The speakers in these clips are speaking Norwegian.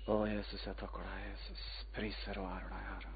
Å, Jesus, jeg takker deg, Jesus. Priser og ærer deg, Herre.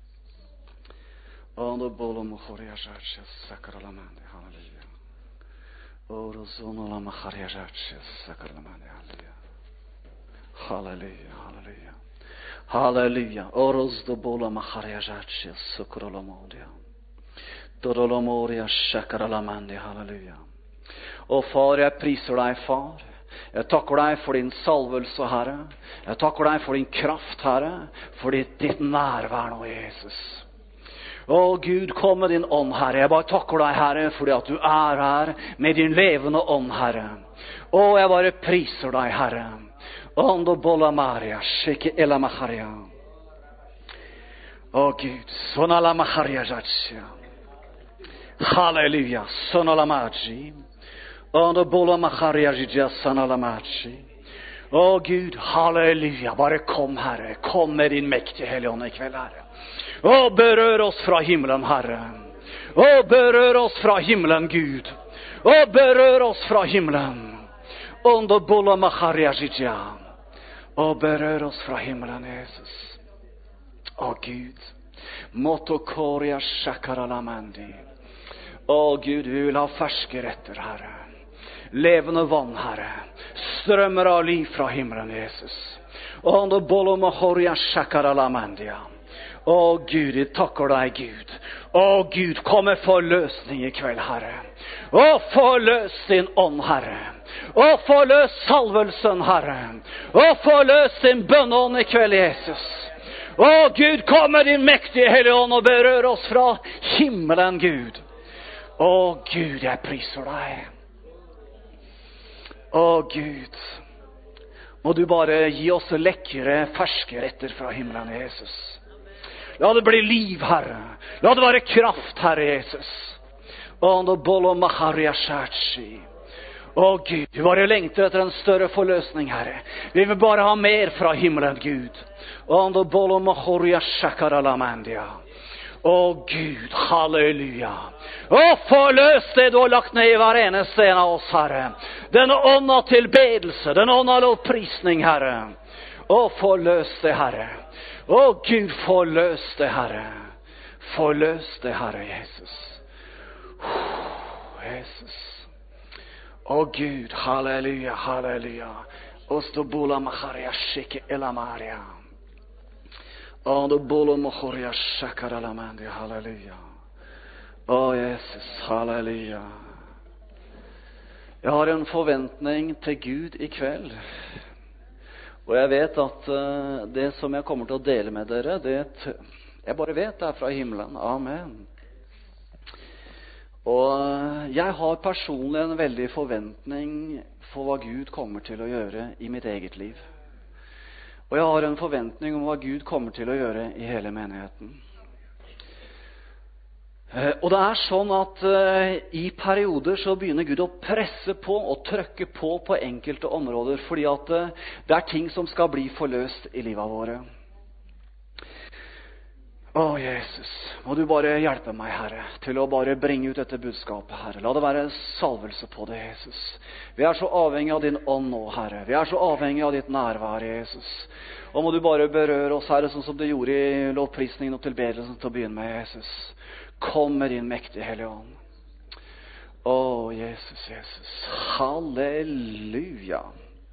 Ando bolo mohoria jarches sacralamande, halleluja. Oro zono la maharia jarches sacralamande, halleluja. Halleluja, halleluja. Halleluja. Oros do bolo maharia jarches sacralamondia. Dodolomoria sacralamande, halleluja. Og far, jeg priser deg, far. Jeg takker deg for din salvelse, Herre. Jeg takker deg for din kraft, Herre. For ditt nærvær nå, Jesus. Å Gud, kom med din ånd, Herre. Jeg bare takker deg, Herre, fordi at du er her med din levende ånd, Herre. Å, jeg bare priser deg, Herre. Ondo bola Maria, shike ela maharia. Å Gud, sona la maharia jatsia. Halleluja, sona la magi. Ondo bola maharia jatsia, sona la magi. Å Gud, halleluja, bare kom, Herre. Kom med din mektige helligånd i kveld, Herre. Å, berør oss fra himmelen, Herre. Å, berør oss fra himmelen, Gud. Å, berør oss fra himmelen. Ondo bola maharia jatsia. Å, berør oss fra himmelen, Jesus. Å, Gud. Motokoria shakaralamandi. Å, Gud, vi vil ha ferske retter, Herre. Levende vann, Herre. Strømmer av liv fra himmelen, Jesus. Ondo bola maharia shakaralamandi. Å, Gud, jeg takker deg, Gud. Å, Gud, kom med forløsning i kveld, Herre. Å, forløs din ånd, Herre. Å, forløs salvelsen, Herre. Å, forløs din bønneånd i kveld, Jesus. Å, Gud, kom med din mektige hellige ånd og berør oss fra himmelen, Gud. Å, Gud, jeg priser deg. Å, Gud, må du bare gi oss lekre, ferske retter fra himmelen, Jesus. La det bli liv, Herre. La det være kraft, Herre Jesus. Ondo bolo maharia shachi. Å Gud, vi bare lengter etter en større forløsning, Herre. Vi vil bare ha mer fra himmelen, Gud. Ondo bolo maharia shakaramandia. Å Gud, halleluja. Å, forløs det du har lagt ned i hver eneste en av oss, Herre. Denne ånd av tilbedelse, denne ånd av lovprisning, Herre. Å, forløs det, Herre. Å Gud, forløs det, Herre. Forløs det, Herre Jesus. Jesus. Å Gud, halleluja, halleluja. Ostobola maharia shike ela maria. Ostobola maharia shakara la mandi, halleluja. Å Jesus, halleluja. Jeg har en forventning til Gud i kveld. Og jeg vet at det som jeg kommer til å dele med dere, jeg bare vet det er fra himmelen. Amen. Og jeg har personlig en veldig forventning for hva Gud kommer til å gjøre i mitt eget liv. Og jeg har en forventning om hva Gud kommer til å gjøre i hele menigheten. Og det er sånn at i perioder så begynner Gud å presse på og trykke på enkelte områder, fordi at det er ting som skal bli forløst i livet våre. Å Jesus, må du bare hjelpe meg, Herre, til å bare bringe ut dette budskapet, Herre. La det være salvelse på det, Jesus. Vi er så avhengig av din ånd nå, Herre. Vi er så avhengig av ditt nærvær, Jesus. Og må du bare berøre oss, Herre, sånn som du gjorde i lovprisningen og tilbedelsen til å begynne med, Jesus. Kom med din mektige hellige ånd. Å, Jesus, Jesus. Halleluja.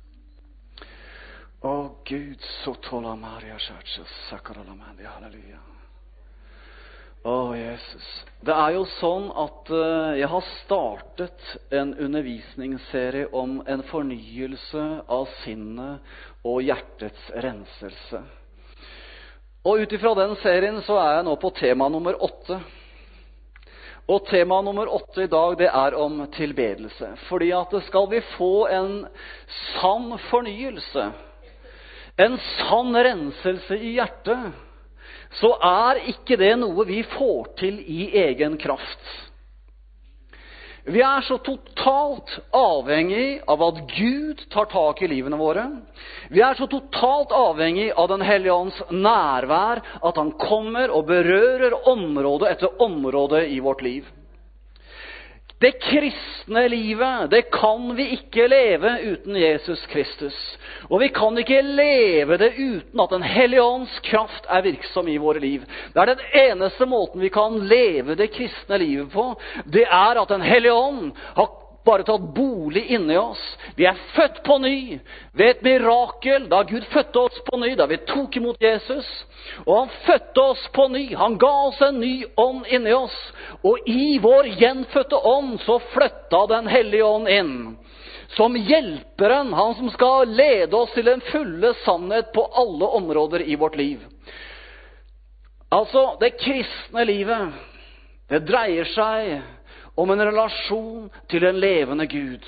Å, Gud, så tåler Maria Kjærtjes, sakaralamandi, halleluja. Å, Jesus. Det er jo sånn at jeg har startet en undervisningsserie om en fornyelse av sinnet og hjertets renselse. Og utifra den serien så er jeg nå på tema nummer 8. Og tema nummer 8 i dag, det er om tilbedelse. Fordi at skal vi få en sann fornyelse, en sann renselse i hjertet, så er ikke det noe vi får til i egen kraft. Vi er så totalt avhengig av at Gud tar tak i livene våre. Vi er så totalt avhengig av den hellige ånds nærvær, at han kommer og berører område etter område i vårt liv. Det kristne livet, det kan vi ikke leve uten Jesus Kristus. Og vi kan ikke leve det uten at den hellige ånds kraft er virksom i våre liv. Det er den eneste måten vi kan leve det kristne livet på. Det er at den hellige ånd har bare tatt bolig inni oss. Vi er født på ny ved et mirakel, da Gud fødte oss på ny, da vi tok imot Jesus. Og han fødte oss på ny. Han ga oss en ny ånd inni oss. Og i vår gjenfødte ånd så flytta den hellige ånd inn. Som hjelperen, han som skal lede oss til en fulle sannhet på alle områder i vårt liv. Altså, det kristne livet, det dreier seg om en relasjon til en levende Gud.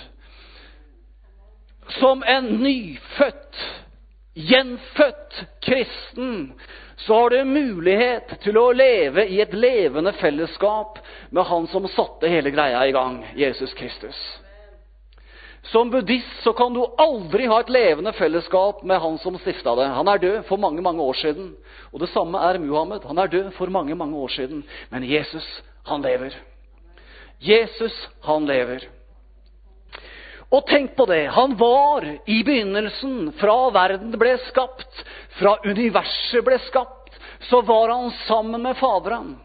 Som en nyfødt, gjenfødt kristen, så har du mulighet til å leve i et levende fellesskap med han som satte hele greia i gang, Jesus Kristus. Som buddhist så kan du aldri ha et levende fellesskap med han som stiftet det. Han er død for mange, mange år siden. Og det samme er Muhammed. Han er død for mange, mange år siden. Men Jesus, han lever. Jesus, han lever. Og tenk på det, han var i begynnelsen, fra verden ble skapt, fra universet ble skapt, så var han sammen med Faderen.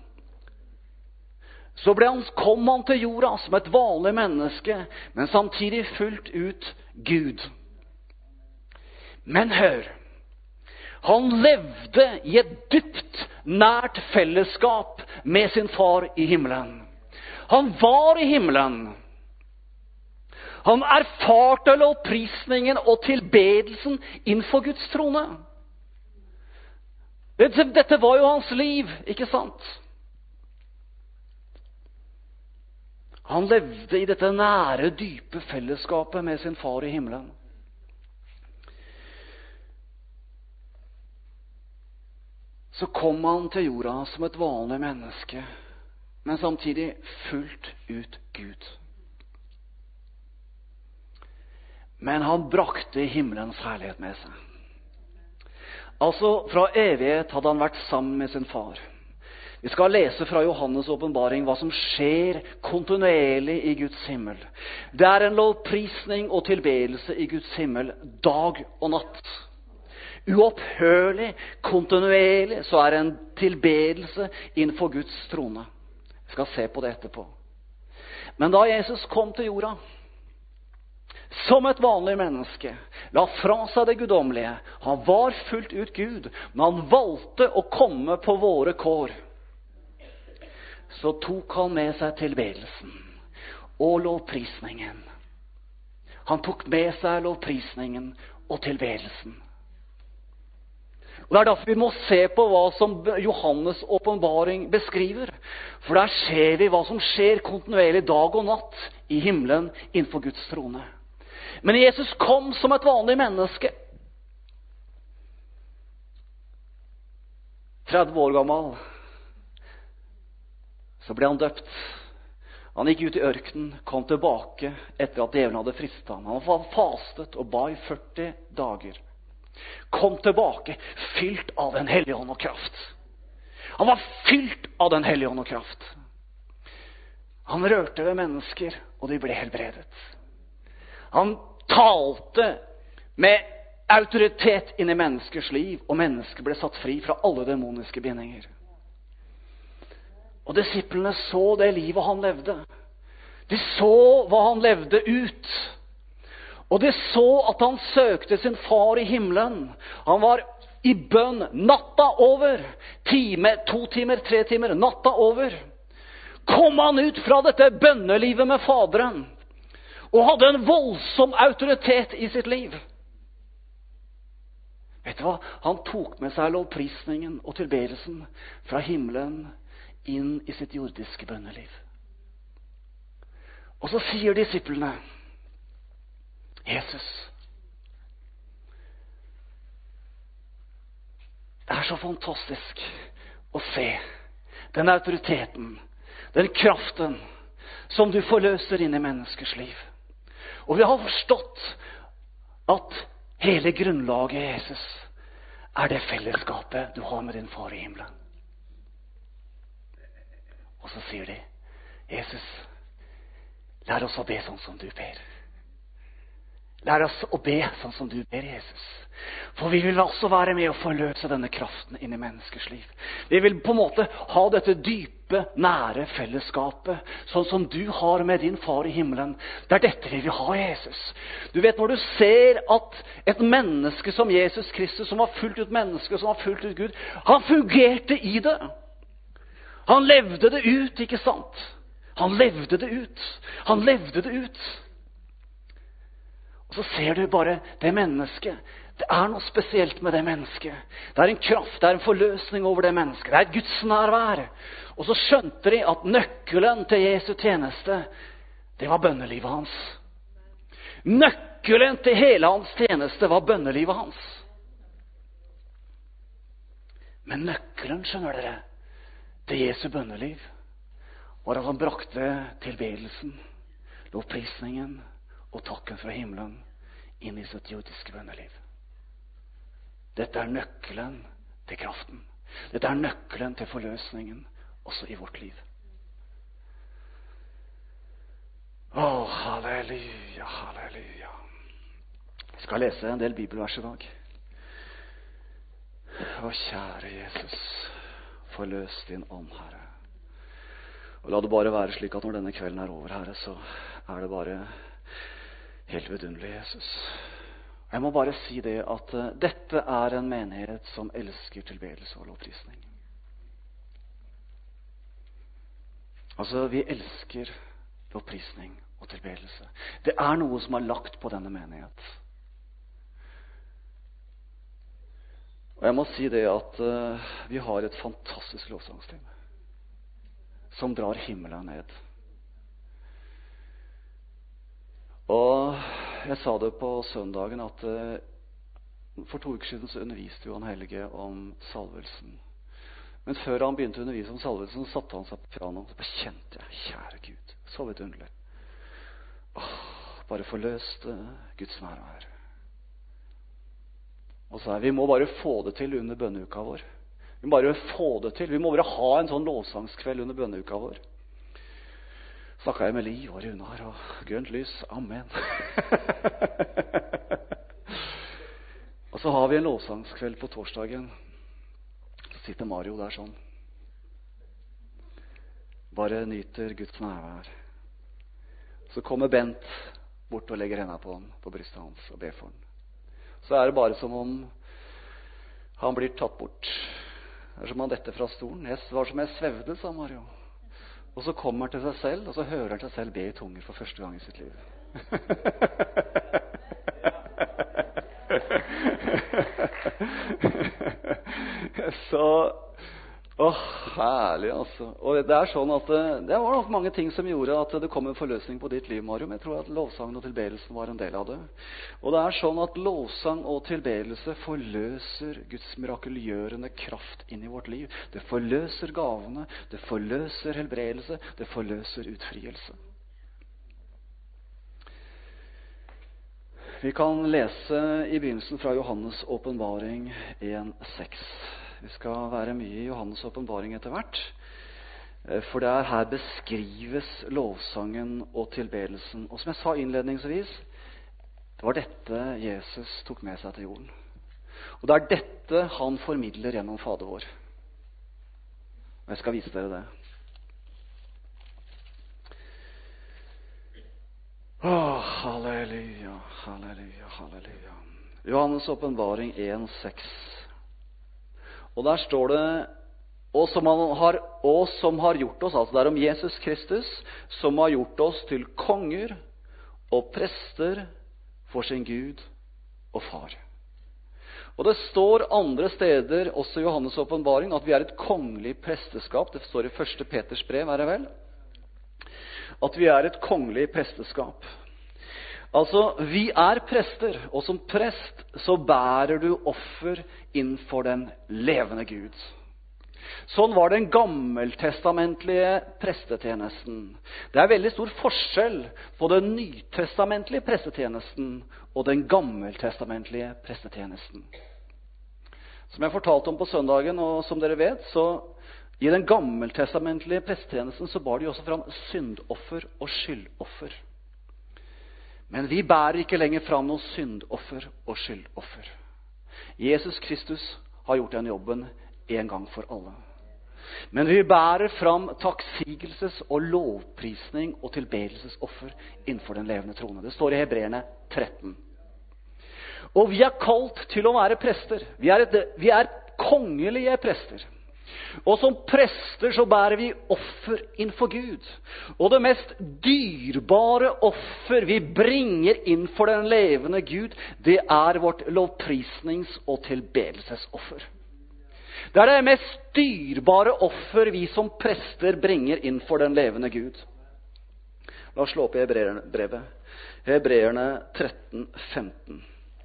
Så kom han til jorda som et vanlig menneske, men samtidig fullt ut Gud. Men hør, han levde i et dypt, nært fellesskap med sin far i himmelen. Han var i himmelen. Han erfarte lovprisningen og tilbedelsen innenfor Guds trone. Dette var jo hans liv, ikke sant? Han levde i dette nære, dype fellesskapet med sin far i himmelen. Så kom han til jorda som et vanlig menneske, men samtidig fullt ut Gud. Men han brakte himmelens herlighet med seg. Altså, fra evighet hadde han vært sammen med sin far. Vi skal lese fra Johannes åpenbaring hva som skjer kontinuerlig i Guds himmel. Det er en lovprisning og tilbedelse i Guds himmel dag og natt. Uopphørlig, kontinuerlig, så er det en tilbedelse innenfor Guds trone. Vi skal se på det etterpå. Men da Jesus kom til jorda, som et vanlig menneske, la fra seg det guddommelige. Han var fullt ut Gud, men han valgte å komme på våre kår. Så tok han med seg tilbedelsen og lovprisningen. Han tok med seg lovprisningen og tilbedelsen. Og det er derfor vi må se på hva som Johannes åpenbaring beskriver. For der ser vi hva som skjer kontinuerlig dag og natt i himmelen innenfor Guds trone. Men Jesus kom som et vanlig menneske. 30 år gammel. Så ble han døpt. Han gikk ut i ørkenen, kom tilbake etter at djevelen hadde fristet ham. Han var fastet og ba i 40 dager. Kom tilbake, fylt av den hellige ånd og kraft. Han var fylt av den hellige ånd og kraft. Han rørte ved mennesker, og de ble helbredet. Han talte med autoritet inn i menneskers liv, og mennesker ble satt fri fra alle demoniske bindinger. Og disiplene så det livet han levde. De så hva han levde ut. Og de så at han søkte sin far i himmelen. Han var i bønn natta over. 2 timer, 3 timer, natta over. Kom han ut fra dette bønnelivet med Faderen. Og hadde en voldsom autoritet i sitt liv. Vet du hva? Han tok med seg lovprisningen og tilbedelsen fra himmelen inn i sitt jordiske bønneliv. Og så sier disiplene, Jesus, det er så fantastisk å se den autoriteten, den kraften som du forløser inn i menneskers liv. Og vi har forstått at hele grunnlaget, Jesus, er det fellesskapet du har med din far i himmelen. Og så sier de, Jesus, Lær oss å be sånn som du ber. Lær oss å be sånn som du ber, Jesus. For vi vil også være med å forløse denne kraften inn i menneskers liv. Vi vil på en måte ha dette dype, nære fellesskapet, sånn som du har med din far i himmelen. Det er dette vi vil ha, Jesus. Du vet, når du ser at et menneske som Jesus Kristus, som var fullt ut menneske, som var fullt ut Gud, han fungerte i det. Han levde det ut, ikke sant? Han levde det ut. Han levde det ut. Og så ser du bare det mennesket. Det er noe spesielt med det mennesket. Det er en kraft, det er en forløsning over det mennesket. Det er et Guds nærvær. Og så skjønte de at nøkkelen til Jesu tjeneste, det var bønnelivet hans. Nøkkelen til hele hans tjeneste var bønnelivet hans. Men nøkkelen, skjønner dere, til Jesu bønneliv, var at han brakte tilbedelsen, lovprisningen og takken fra himmelen inn i sitt jordiske bønneliv. Dette er nøkkelen til kraften. Dette er nøkkelen til forløsningen også i vårt liv. Halleluja, halleluja. Jeg skal lese en del bibelvers i dag. Kjære Jesus, forløs din ånd, Herre. Og la det bare være slik at når denne kvelden er over, Herre, så er det bare helt vidunderlig, Jesus. Jeg må bare si det at dette er en menighet som elsker tilbedelse og lovprisning. Altså, vi elsker lovprisning og tilbedelse. Det er noe som er lagt på denne menighet. Og jeg må si det at vi har et fantastisk lovsangsteam som drar himmelen ned. Og jeg sa det på søndagen at for 2 uker siden så underviste Johan Helge om salvelsen. Men før han begynte å undervise om salvelsen, så satte han seg på piano, og så bekjente jeg, kjære Gud, så vidunderlig. Bare forløst Guds nærvær. Og så vi må bare få det til under bønneuka vår. Vi må bare få det til. Vi må bare ha en sånn lovsangskveld under bønneuka vår. Snakket jeg med Liv og Runar og grønt lys. Amen. Og så har vi en lovsangskveld på torsdagen. Så sitter Mario der sånn. Bare nyter Guds nærvær. Så kommer Bent bort og legger hendene på ham, på brystet hans, og ber for ham. Så er det bare som om han blir tatt bort. Det er som han detter fra stolen. Det var som jeg svevde, sa Mario. Og så kommer han til seg selv, og så hører han seg selv be i tunger for første gang i sitt liv. Så herlig, altså. Og det er sånn at det var nok mange ting som gjorde at det kom en forløsning på ditt liv, Mario. Men jeg tror at lovsangen og tilbedelsen var en del av det. Og det er sånn at lovsang og tilbedelse forløser Guds mirakelgjørende kraft inn i vårt liv. Det forløser gavene, det forløser helbredelse, det forløser utfrielse. Vi kan lese i begynnelsen fra Johannes åpenbaring 1:6. Vi skal være mye i Johannes åpenbaring etter hvert. For det er her beskrives lovsangen og tilbedelsen. Og som jeg sa innledningsvis, det var dette Jesus tok med seg til jorden. Og det er dette han formidler gjennom Fader vår. Og jeg skal vise dere det. Halleluja, halleluja, halleluja. Johannes åpenbaring 1:6. Og der står det, og som har gjort oss, altså det er om Jesus Kristus, som har gjort oss til konger og prester for sin Gud og far. Og det står andre steder, også i Johannes åpenbaring, at vi er et kongelig presteskap. Det står i 1. Peters brev, er det vel? At vi er et kongelig presteskap. Altså, vi er prester, og som prest så bærer du offer innenfor den levende Gud. Sånn var den gammeltestamentlige prestetjenesten. Det er veldig stor forskjell på den nytestamentlige prestetjenesten og den gammeltestamentlige prestetjenesten. Som jeg fortalte om på søndagen, og som dere vet, så I den gammeltestamentlige prestetjenesten så bar de også fram syndoffer og skyldoffer. Men vi bærer ikke lenger fram noe syndoffer og skyldoffer. Jesus Kristus har gjort den jobben en gang for alle. Men vi bærer fram takksigelse og lovprisning og tilbedelsesoffer innenfor den levende trone. Det står i Hebreerne 13. Og vi er kalt til å være prester. Vi er kongelige prester. Og som prester så bærer vi offer innfor Gud. Og det mest dyrbare offer vi bringer innfor den levende Gud, det er vårt lovprisnings- og tilbedelsesoffer. Det er det mest dyrbare offer vi som prester bringer innfor den levende Gud. La oss slå opp i Hebreerbrevet. Hebreerne 13, 15.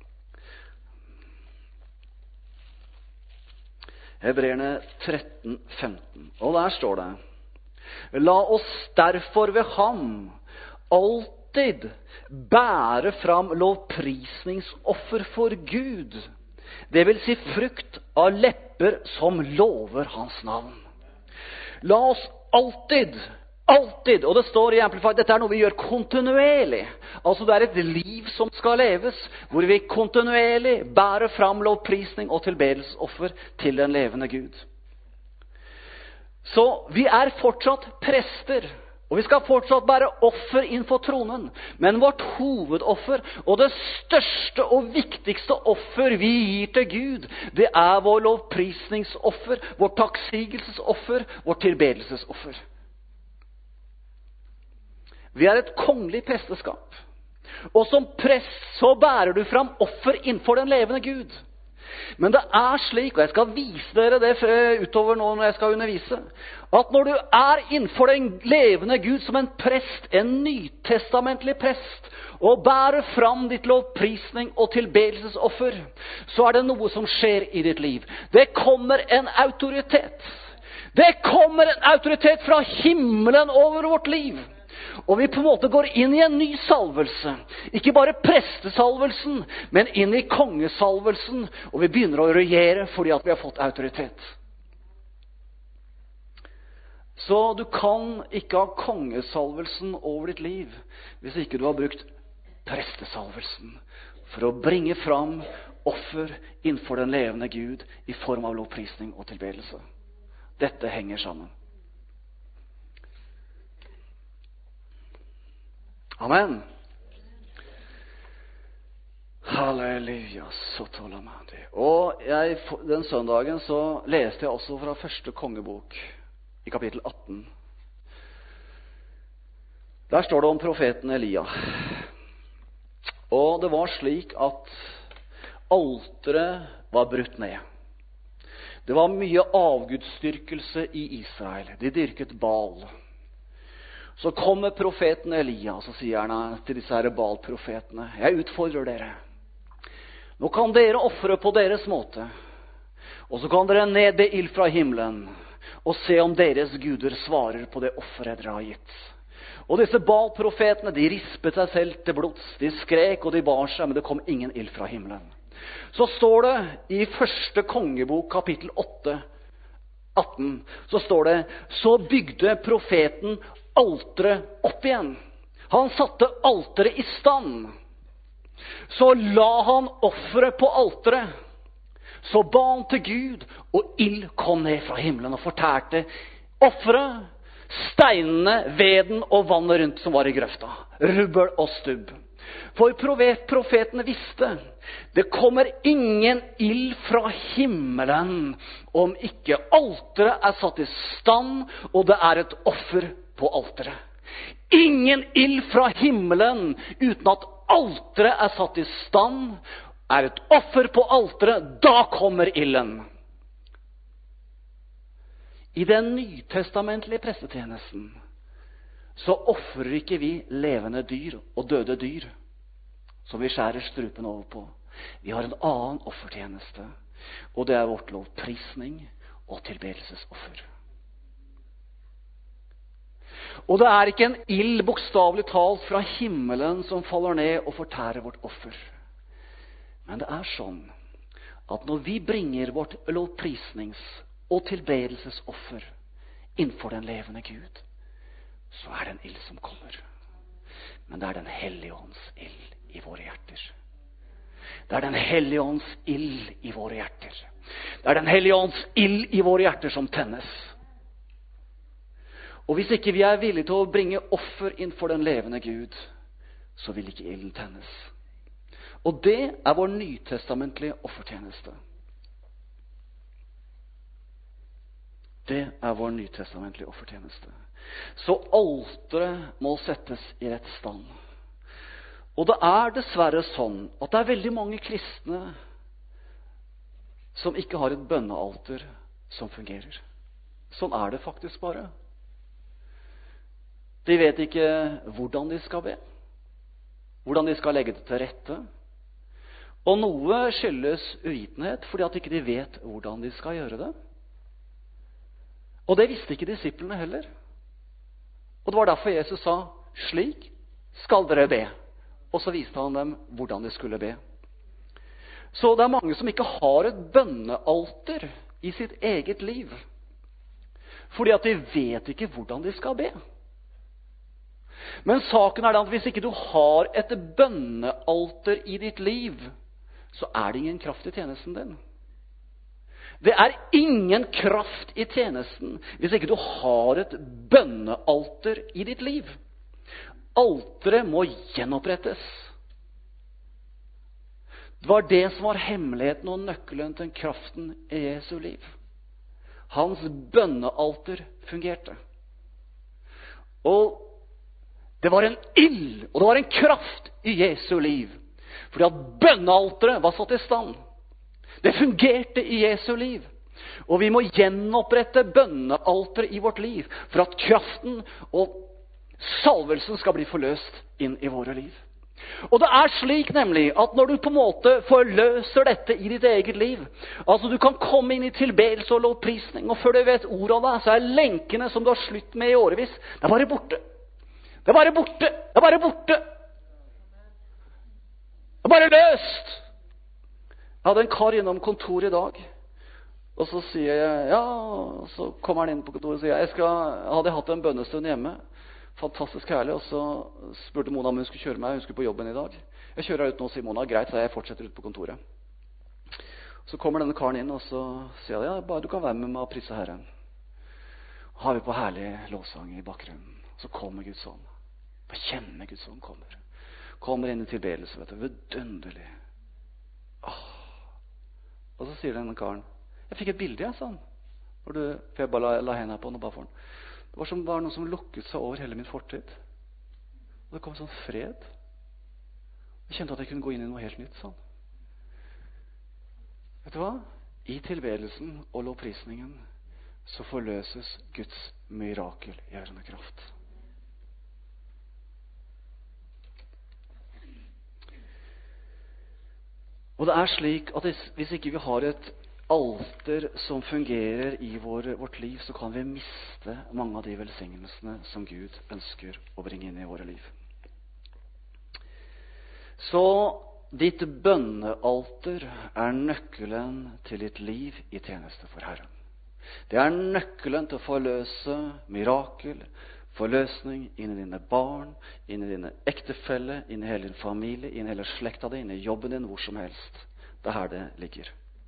Hebreerne 13, 15. Og der står det: La oss derfor ved ham alltid bære fram lovprisningsoffer for Gud. Det vil si frukt av lepper som lover hans navn. La oss alltid, og det står i Amplified, dette er noe vi gjør kontinuerlig. Altså det er et liv som skal leves, hvor vi kontinuerlig bærer fram lovprisning og tilbedelsesoffer til den levende Gud. Så vi er fortsatt prester, og vi skal fortsatt bære offer innenfor tronen. Men vårt hovedoffer, og det største og viktigste offer vi gir til Gud, det er vår lovprisningsoffer, vår takksigelsesoffer, vår tilbedelsesoffer. Vi er et kongelig presteskap. Og som prest så bærer du fram offer innenfor den levende Gud. Men det er slik, og jeg skal vise dere det utover nå når jeg skal undervise, at når du er innenfor den levende Gud som en prest, en nytestamentlig prest, og bærer fram ditt lovprisning og tilbedelsesoffer, så er det noe som skjer i ditt liv. Det kommer en autoritet. Det kommer en autoritet fra himmelen over vårt liv. Og vi på en måte går inn i en ny salvelse. Ikke bare prestesalvelsen, men inn i kongesalvelsen. Og vi begynner å regjere fordi at vi har fått autoritet. Så du kan ikke ha kongesalvelsen over ditt liv hvis ikke du har brukt prestesalvelsen for å bringe fram offer innenfor den levende Gud i form av lovprisning og tilbedelse. Dette henger sammen. Amen. Halleluja. Og den søndagen så leste jeg også fra første kongebok i kapittel 18. Der står det om profeten Elia. Og det var slik at alteret var brutt ned. Det var mye avgudsdyrkelse i Israel. De dyrket Baal. Så kommer profeten Elia, og så sier han til disse her Baal-profetene: Jeg utfordrer dere. Nå kan dere offre på deres måte. Og så kan dere nedbe ild fra himmelen og se om deres guder svarer på det offeret dere har gitt. Og disse Baal-profetene, de rispet seg selv til blods. De skrek og de bar seg, men det kom ingen ild fra himmelen. Så står det i første kongebok kapittel 8, 18, så står det: Så bygde profeten alteret opp igjen. Han satte alteret i stand. Så la han offeret på alteret. Så ba han til Gud, og ild kom ned fra himmelen og fortærte offeret, steinene, veden og vannet rundt som var i grøfta. Rubbel og stubb. For profetene visste, det kommer ingen ild fra himmelen om ikke alteret er satt i stand, og det er et offer på alteret. Ingen ild fra himmelen uten at alteret er satt i stand, er et offer på alteret, da kommer ilden. I den nytestamentlige prestetjenesten så offrer ikke vi levende dyr og døde dyr som vi skjærer strupen over på. Vi har en annen offertjeneste, og det er vårt lovprisning og tilbedelsesoffer. Og det er ikke en ild bokstavelig talt fra himmelen som faller ned og fortærer vårt offer. Men det er sånn at når vi bringer vårt lovprisnings- og tilbedelsesoffer innenfor den levende Gud, så er det en ild som kommer. Men det er den Hellige Ånds ild i våre hjerter. Det er den Hellige Ånds ild i våre hjerter. Det er den Hellige Ånds ild i våre hjerter som tennes. Og hvis ikke vi er villige til å bringe offer innenfor den levende Gud, så vil ikke ilden tennes. Og det er vår nytestamentlige offertjeneste. Det er vår nytestamentlige offertjeneste. Så alteret må settes i rett stand. Og det er dessverre sånn at det er veldig mange kristne som ikke har et bønnealter som fungerer. Sånn er det faktisk bare. De vet ikke hvordan de skal be, hvordan de skal legge det til rette. Og noe skyldes uvitenhet, fordi at ikke de vet hvordan de skal gjøre det. Og det visste ikke disiplene heller. Og det var derfor Jesus sa, slik skal dere be. Og så viste han dem hvordan de skulle be. Så det er mange som ikke har et bønnealter i sitt eget liv. Fordi at de vet ikke hvordan de skal be. Men saken er at hvis ikke du har et bønnealter i ditt liv, så er det ingen kraft i tjenesten din. Det er ingen kraft i tjenesten hvis ikke du har et bønnealter i ditt liv. Alteret må gjenopprettes. Det var det som var hemmeligheten og nøkkelen til kraften i Jesu liv. Hans bønnealter fungerte. Og det var en ild, og det var en kraft i Jesu liv. Fordi at bønnealteret var satt i stand. Det fungerte i Jesu liv. Og vi må gjenopprette bønnealteret i vårt liv, for at kraften og salvelsen skal bli forløst inn i våre liv. Og det er slik nemlig at når du på en måte forløser dette i ditt eget liv, altså du kan komme inn i tilbedelse og lovprisning, og før du vet ordet av deg, så er lenkene som du har slutt med i årevis, det er bare borte. Det er bare borte. Det er bare borte. Det er bare løst. Jeg hadde en kar innom kontoret i dag, og så sier jeg, ja, så kommer han inn på kontoret og sier, jeg hadde hatt en bønnestund hjemme, fantastisk herlig, og så spurte Mona om hun skulle kjøre meg, hun skulle på jobben i dag. Jeg kjører ut nå, sier Mona, greit, så jeg fortsetter ut på kontoret. Så kommer denne karen inn, og så sier jeg, ja, bare du kan være med meg og prise Herren. Har vi på herlig lovsang i bakgrunnen, så kommer Guds ånd. Bare kjenne Guds ånd kommer. Kommer inn i tilbedelse, vet du, vidunderlig. Og så sier denne karen, jeg fikk et bilde, jeg, sa han. For jeg bare la hendene på den og ba for den. Det var som var noe som lukket seg over hele min fortid. Og det kom sånn fred. Jeg kjente at jeg kunne gå inn i noe helt nytt, sånn. Vet du hva? I tilbedelsen og lovprisningen så forløses Guds mirakelgjørende kraft. Og det er slik at hvis ikke vi har et alter som fungerer i vårt liv, så kan vi miste mange av de velsignelsene som Gud ønsker å bringe inn i våre liv. Så ditt bønnealter er nøkkelen til ditt liv i tjeneste for Herren. Det er nøkkelen til å forløse mirakel, forløsning inn i dine barn, inn i dine ektefelle, inn i hele din familie, inn i hele slekta di, inn i jobben din, hvor som helst. Det er her det ligger.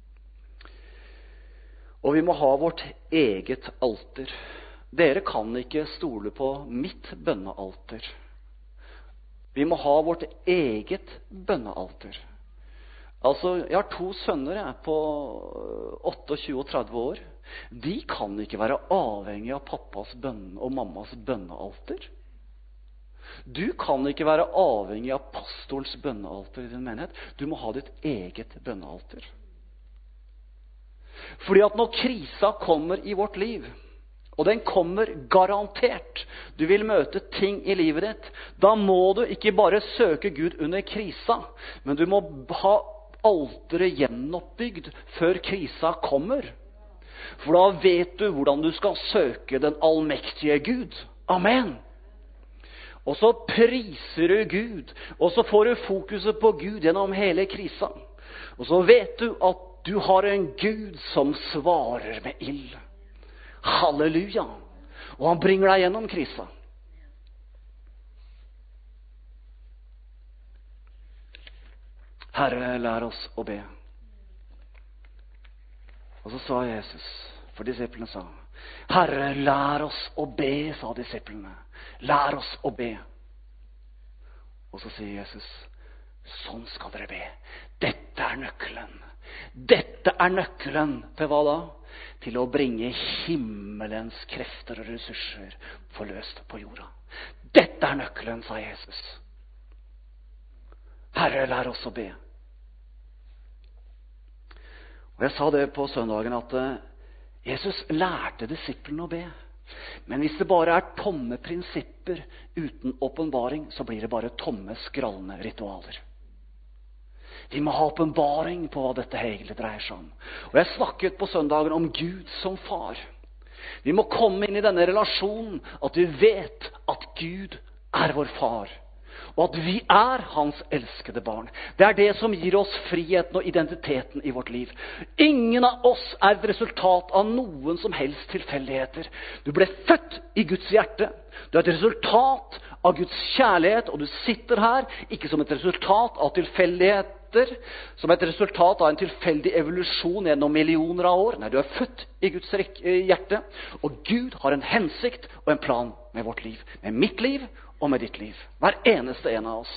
Og vi må ha vårt eget alter. Dere kan ikke stole på mitt bønnealter. Vi må ha vårt eget bønnealter. Altså, jeg har 2 sønner på 28 og 30 år. De kan ikke være avhengig av pappas og mammas bønnealter. Du kan ikke være avhengig av pastorens bønnealter i din menighet. Du må ha ditt eget bønnealter. Fordi at når krisa kommer i vårt liv, og den kommer garantert, du vil møte ting i livet ditt, da må du ikke bare søke Gud under krisa, men du må ha alteret gjenoppbygd før krisa kommer. For da vet du hvordan du skal søke den allmektige Gud. Amen. Og så priser du Gud, og så får du fokuset på Gud gjennom hele krisa. Og så vet du at du har en Gud som svarer med ild. Halleluja. Og han bringer deg gjennom krisa. Herre, lær oss å be. Og så sa Jesus, for disiplene sa, Herre, lær oss å be, sa disiplene. Lær oss å be. Og så sier Jesus, sånn skal dere be. Dette er nøkkelen. Dette er nøkkelen til hva da? Til å bringe himmelens krefter og ressurser forløst på jorda. Dette er nøkkelen, sa Jesus. Herre, lær oss å be. Og jeg sa det på søndagen at Jesus lærte disiplene å be. Men hvis det bare er tomme prinsipper uten åpenbaring, så blir det bare tomme, skrallende ritualer. Vi må ha åpenbaring på hva dette egentlig dreier seg om. Og jeg snakket på søndagen om Gud som far. Vi må komme inn i denne relasjonen at vi vet at Gud er vår far. Og at vi er hans elskede barn. Det er det som gir oss friheten og identiteten i vårt liv. Ingen av oss er et resultat av noen som helst tilfeldigheter. Du ble født i Guds hjerte. Du er et resultat av Guds kjærlighet, og du sitter her ikke som et resultat av tilfeldigheter, som et resultat av en tilfeldig evolusjon gjennom millioner av år. Nei, du er født i Guds hjerte, og Gud har en hensikt og en plan med vårt liv. Med mitt liv og med ditt liv. Hver eneste en av oss.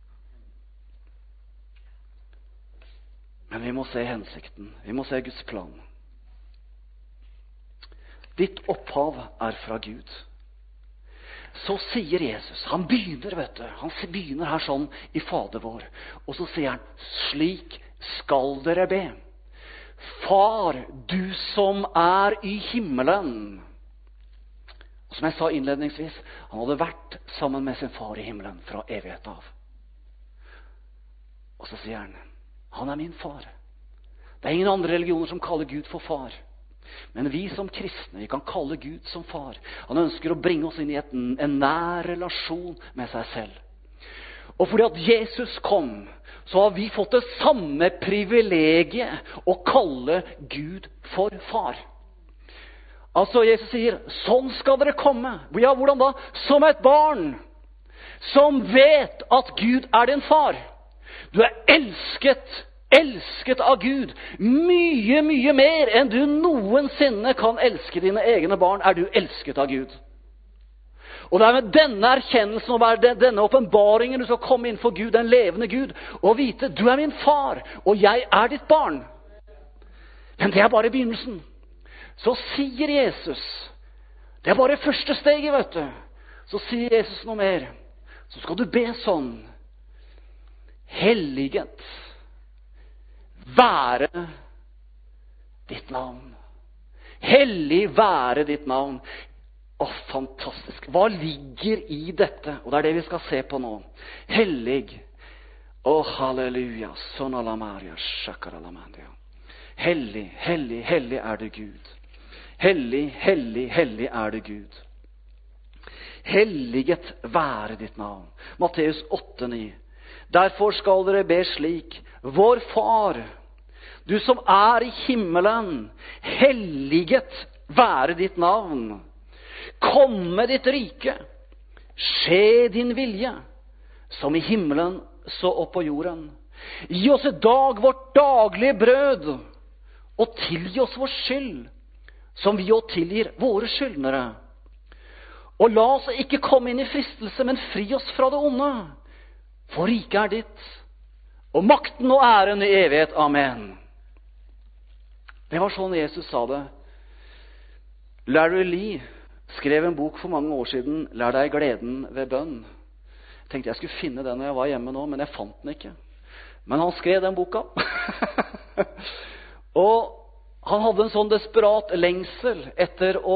Men vi må se hensikten. Vi må se Guds plan. Ditt opphav er fra Gud. Så sier Jesus, han begynner her sånn i Fader vår. Og så sier han, slik skal dere be. Far, du som er i himmelen. Og som jeg sa innledningsvis, han hadde vært sammen med sin far i himmelen fra evighet av. Og så sier han er min far. Det er ingen andre religioner som kaller Gud for far. Men vi som kristne, vi kan kalle Gud som far. Han ønsker å bringe oss inn i en nær relasjon med seg selv. Og fordi at Jesus kom, så har vi fått det samme privilegiet å kalle Gud for far. Altså Jesus sier, sånn skal dere komme. Ja, hvordan da? Som et barn som vet at Gud er din far. Du er elsket av Gud. Mye, mye mer enn du noensinne kan elske dine egne barn, er du elsket av Gud. Og det er med denne erkjennelsen og denne åpenbaringen du skal komme inn for Gud, den levende Gud, og vite, du er min far, og jeg er ditt barn. Men det er bare begynnelsen. Så sier Jesus, det er bare første steget, vet du. Så sier Jesus noe mer. Så skal du be sånn. Helliget være ditt navn. Hellig være ditt navn. Fantastisk. Hva ligger i dette? Og det er det vi skal se på nå. Hellig. Halleluja. Sonalamaria, shakaralamandia. Hellig, hellig, hellig er det Gud. Hellig, hellig, hellig er det Gud. Helliget være ditt navn. Matteus 8,9. Derfor skal dere be slik. Vår far, du som er i himmelen, helliget være ditt navn. Komme ditt rike. Skje din vilje, som i himmelen så opp på jorden. Gi oss i dag vårt daglige brød, og tilgi oss vår skyld, som vi også tilgir våre skyldnere. Og la oss ikke komme inn i fristelse, men fri oss fra det onde. For riket er ditt, og makten og æren i evighet. Amen. Det var sånn Jesus sa det. Larry Lee skrev en bok for mange år siden, Lær deg gleden ved bønn. Jeg tenkte jeg skulle finne den når jeg var hjemme nå, men jeg fant den ikke. Men han skrev den boka. Og han hadde en sånn desperat lengsel etter å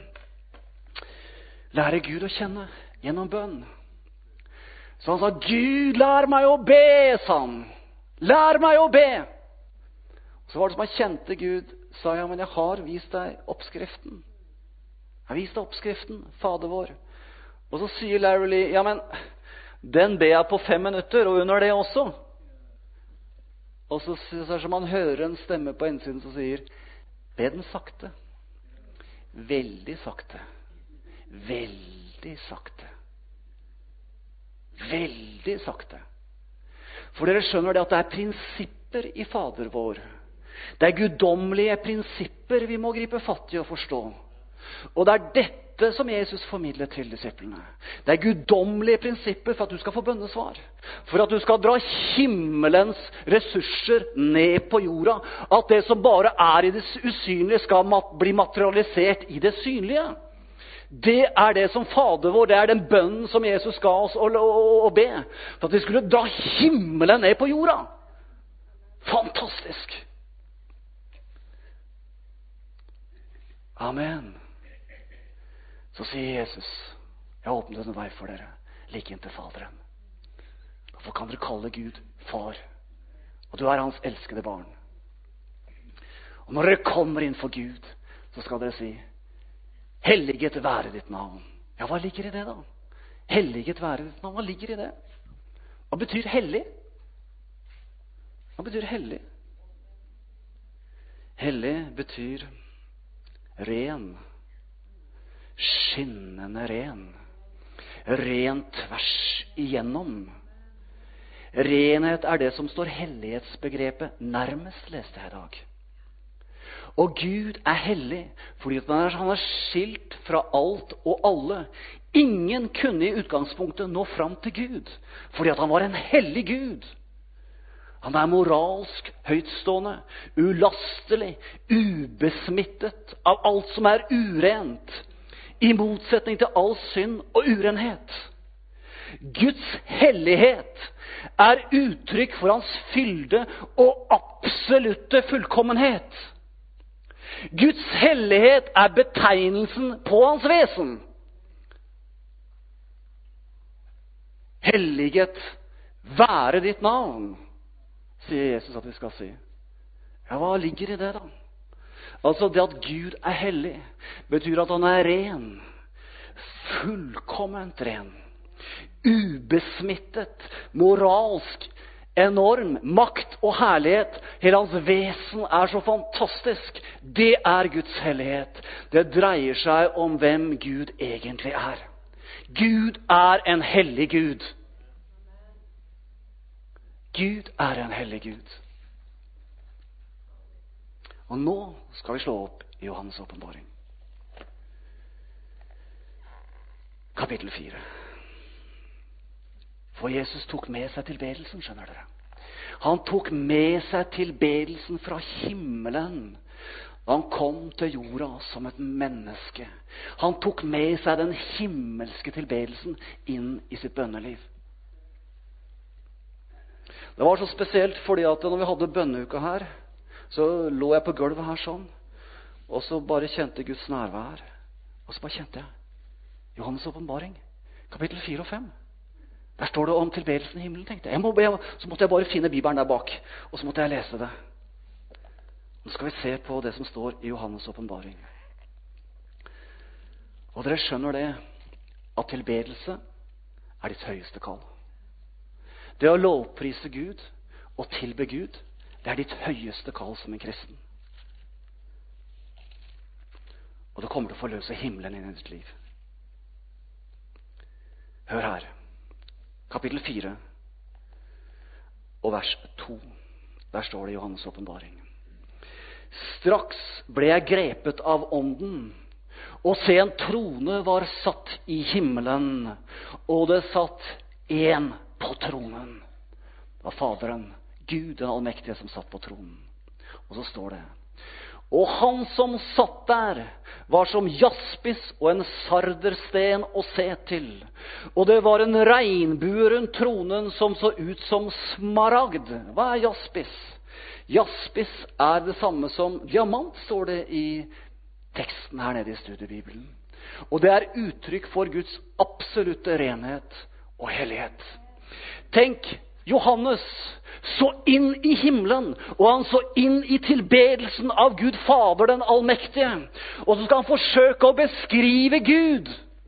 lære Gud å kjenne gjennom bønn. Så han sa, Gud, lær meg å be, sa han. Lær meg å be. Så var det som han kjente Gud, sa jeg, men jeg har vist deg oppskriften. Jeg har vist deg oppskriften, Fader vår. Og så sier Larry Lee, ja, men den ber jeg på 5 minutter, og under det også. Og så er det som han hører en stemme på innsiden som sier, be den sakte. Veldig sakte. veldig sakte. Veldig sakte. For dere skjønner det at det er prinsipper i Fader vår. Det er guddommelige prinsipper vi må gripe fatt i og forstå. Og det er dette som Jesus formidler til disiplene. Det er guddommelige prinsipper for at du skal få bønnesvar. For at du skal dra himmelens ressurser ned på jorda. At det som bare er i det usynlige skal bli materialisert i det synlige. Det er det som Fader vår, det er den bønnen som Jesus ga oss å be. For at vi skulle dra himmelen ned på jorda. Fantastisk. Amen. Så sier Jesus, jeg har åpnet en vei for dere, like inn til Faderen. Hvorfor kan dere kalle Gud far? Og du er hans elskede barn. Og når dere kommer inn for Gud, så skal dere si, helliget være ditt navn. Ja, hva ligger i det da? Helliget være ditt navn, hva ligger i det? Hva betyr hellig? Hva betyr hellig? Hellig betyr ren. Skinnende ren. Ren tvers igjennom. Renhet er det som står hellighetsbegrepet nærmest, leste jeg i dag. Og Gud er hellig, fordi han er skilt fra alt og alle. Ingen kunne i utgangspunktet nå fram til Gud, fordi han var en hellig Gud. Han er moralsk høytstående, ulastelig, ubesmittet av alt som er urent, i motsetning til all synd og urenhet. Guds hellighet er uttrykk for hans fylde og absolutte fullkommenhet. Guds hellighet er betegnelsen på hans vesen. Helliget være ditt navn, sier Jesus at vi skal si. Ja, hva ligger i det da? Altså det at Gud er hellig, betyr at han er ren. Fullkomment ren. Ubesmittet, moralsk, enorm makt og herlighet. Hele hans vesen er så fantastisk. Det er Guds hellighet. Det dreier seg om hvem Gud egentlig er. Gud er en hellig Gud. Gud er en hellig Gud. Og nå skal vi slå opp i Johannes åpenbaring. Kapittel 4. For Jesus tok med seg tilbedelsen, skjønner dere. Han tok med seg tilbedelsen fra himmelen. Han kom til jorda som et menneske. Han tok med seg den himmelske tilbedelsen inn i sitt bønneliv. Det var så spesielt fordi at når vi hadde bønneuka her, så lå jeg på gulvet her sånn, og så bare kjente Guds nærvær. Og så bare kjente jeg Johannes åpenbaring, kapittel 4 og 5. Der står det om tilbedelsen i himmelen, tenkte jeg. Så måtte jeg bare finne Bibelen der bak, og så måtte jeg lese det. Nå skal vi se på det som står i Johannes åpenbaring. Og dere skjønner det, at tilbedelse er ditt høyeste kall. Det å lovprise Gud og tilbe Gud, det er ditt høyeste kall som en kristen. Og det kommer til å forløse himmelen i ditt liv. Hør her. Kapittel 4 og vers 2. Der står det i Johannes åpenbaring. Straks ble jeg grepet av ånden, og se, en trone var satt i himmelen, og det satt en på tronen. Det var Faderen, Gud den allmektige, som satt på tronen. Og så står det: og han som satt der var som jaspis og en sardersten å se til. Og det var en regnbue rundt tronen som så ut som smaragd. Hva er jaspis? Jaspis er det samme som diamant, står det i teksten her nede i studiebibelen. Og det er uttrykk for Guds absolutte renhet og hellighet. Tenk, Johannes så inn i himmelen, og han så inn i tilbedelsen av Gud Fader den allmektige. Og så skal han forsøke å beskrive Gud.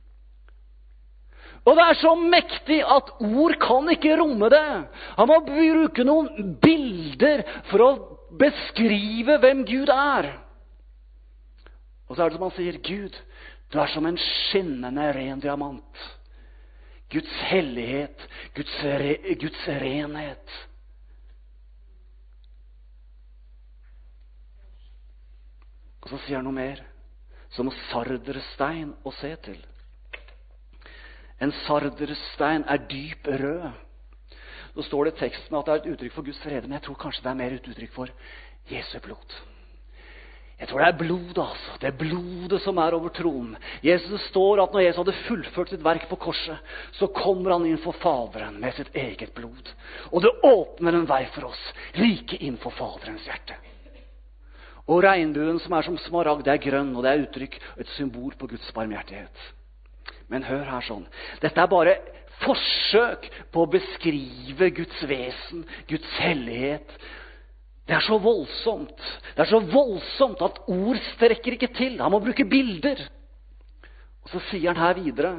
Og det er så mektig at ord kan ikke romme det. Han må bruke noen bilder for å beskrive hvem Gud er. Og så er det som han sier: Gud, Du er som en skinnende ren diamant. Guds hellighet, Guds renhet. Og så sier han noe mer, som sarderstein å se til. En sarderstein er dyp rød. Så står det i teksten at det er et uttrykk for Guds vrede, men jeg tror kanskje det er mer et uttrykk for Jesu blod. Jeg tror det er blod, altså. Det er blodet som er over tronen. Jesus står at når Jesus hadde fullført sitt verk på korset, så kommer han inn for Faderen med sitt eget blod. Og det åpner en vei for oss, like inn for Faderens hjerte. Og regnbuen som er som smaragd, det er grønn, og det er uttrykk, et symbol på Guds barmhjertighet. Men hør her sånn. Dette er bare forsøk på å beskrive Guds vesen, Guds hellighet. Det er så voldsomt. Det er så voldsomt at ord strekker ikke til. Han må bruke bilder. Og så sier han her videre.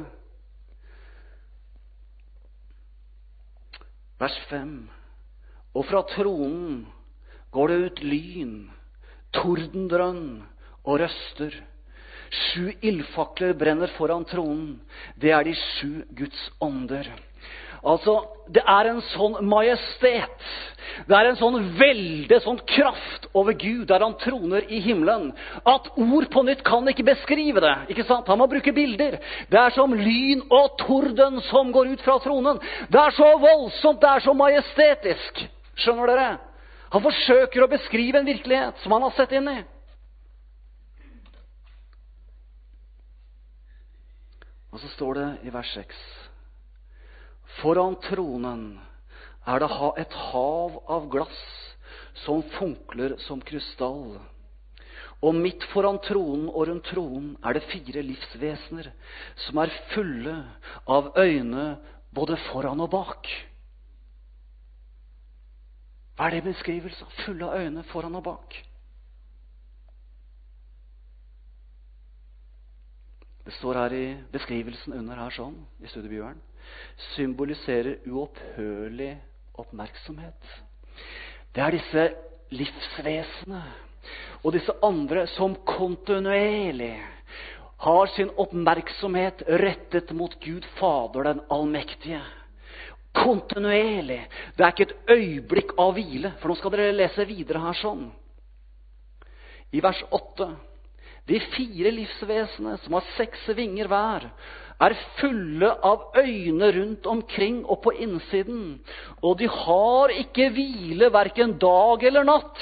Vers 5. Og fra tronen går det ut lyn, tordendrønn og røster. 7 ildfakler brenner foran tronen. Det er de 7 Guds ånder. Altså, det er en sånn majestet. Det er en sånn velde, sånn kraft over Gud, der han troner i himmelen, at ord på nytt kan ikke beskrive det. Ikke sant? Han må bruke bilder. Det er som lyn og torden som går ut fra tronen. Det er så voldsomt, det er så majestetisk. Skjønner dere? Han forsøker å beskrive en virkelighet som han har sett inn i. Og så står det i vers 6. Foran tronen er det et hav av glass som funkler som krystall. Og midt foran tronen og rundt tronen er det 4 livsvesener som er fulle av øyne både foran og bak. Hva er det beskrivelse? Fulle av øyne foran og bak. Det står her i beskrivelsen under her sånn, i studiebibelen, symboliserer uopphørlig oppmerksomhet. Det er disse livsvesenene og disse andre som kontinuerlig har sin oppmerksomhet rettet mot Gud Fader den allmektige. Kontinuerlig. Det er ikke et øyeblikk av hvile, for nå skal dere lese videre her sånn. I vers 8. De 4 livsvesenene, som har 6 vinger hver, er fulle av øyne rundt omkring og på innsiden. Og de har ikke hvile hverken dag eller natt.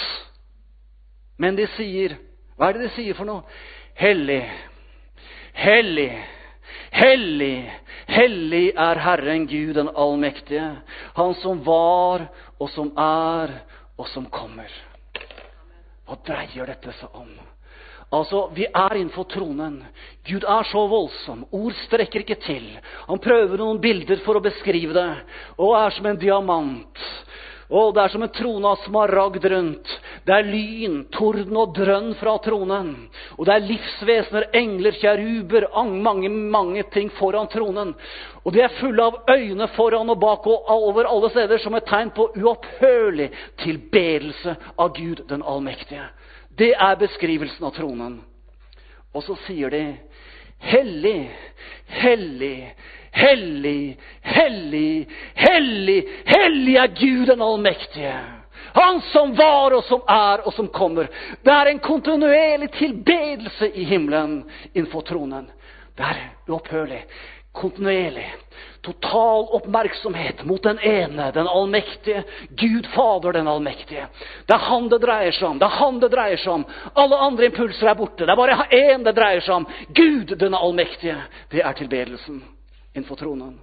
Men de sier, hva er det de sier for noe? Hellig, hellig, hellig, hellig er Herren Gud den allmektige, han som var og som er og som kommer. Hva dreier dette seg om? Altså, vi er innenfor tronen. Gud er så voldsom. Ord strekker ikke til. Han prøver noen bilder for å beskrive det. Og er som en diamant. Og det er som en trone av smaragd rundt. Det er lyn, torden og drønn fra tronen. Og det er livsvesener, engler, kjeruber, mange ting foran tronen. Og de er fulle av øyne foran og bak og over alle steder som et tegn på uopphørlig tilbedelse av Gud den allmektige. Det er beskrivelsen av tronen. Og så sier de, hellig, hellig, hellig, hellig, hellig, hellig er Gud den allmektige. Han som var og som er og som kommer. Det er en kontinuerlig tilbedelse i himmelen innenfor tronen. Det er uopphørlig, kontinuerlig. Total oppmerksomhet mot den ene, den allmektige, Gud Fader den allmektige. Det er han det dreier seg om, det er han det dreier seg om. Alle andre impulser er borte, det er bare en det dreier seg om. Gud den allmektige, det er tilbedelsen innenfor tronen.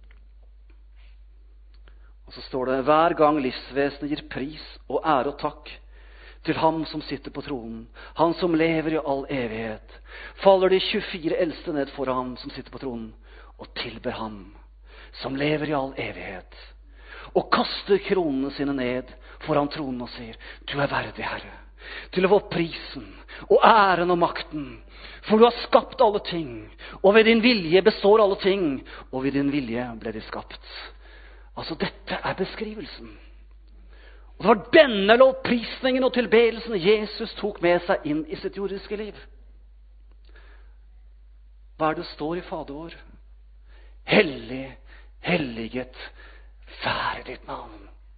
Og så står det, hver gang livsvesenet gir pris og ære og takk til ham som sitter på tronen, han som lever i all evighet, faller de 24 eldste ned for ham som sitter på tronen, og tilber ham som lever i all evighet, og kaster kronene sine ned foran tronen og sier, du er verdig, Herre, til å få prisen og æren og makten, for du har skapt alle ting, og ved din vilje består alle ting, og ved din vilje ble de skapt. Altså, dette er beskrivelsen. Og det var denne lovprisningen og tilbedelsen Jesus tok med seg inn i sitt jordiske liv. Hva det står i Fader vår? Hellig, helliget være ditt navn.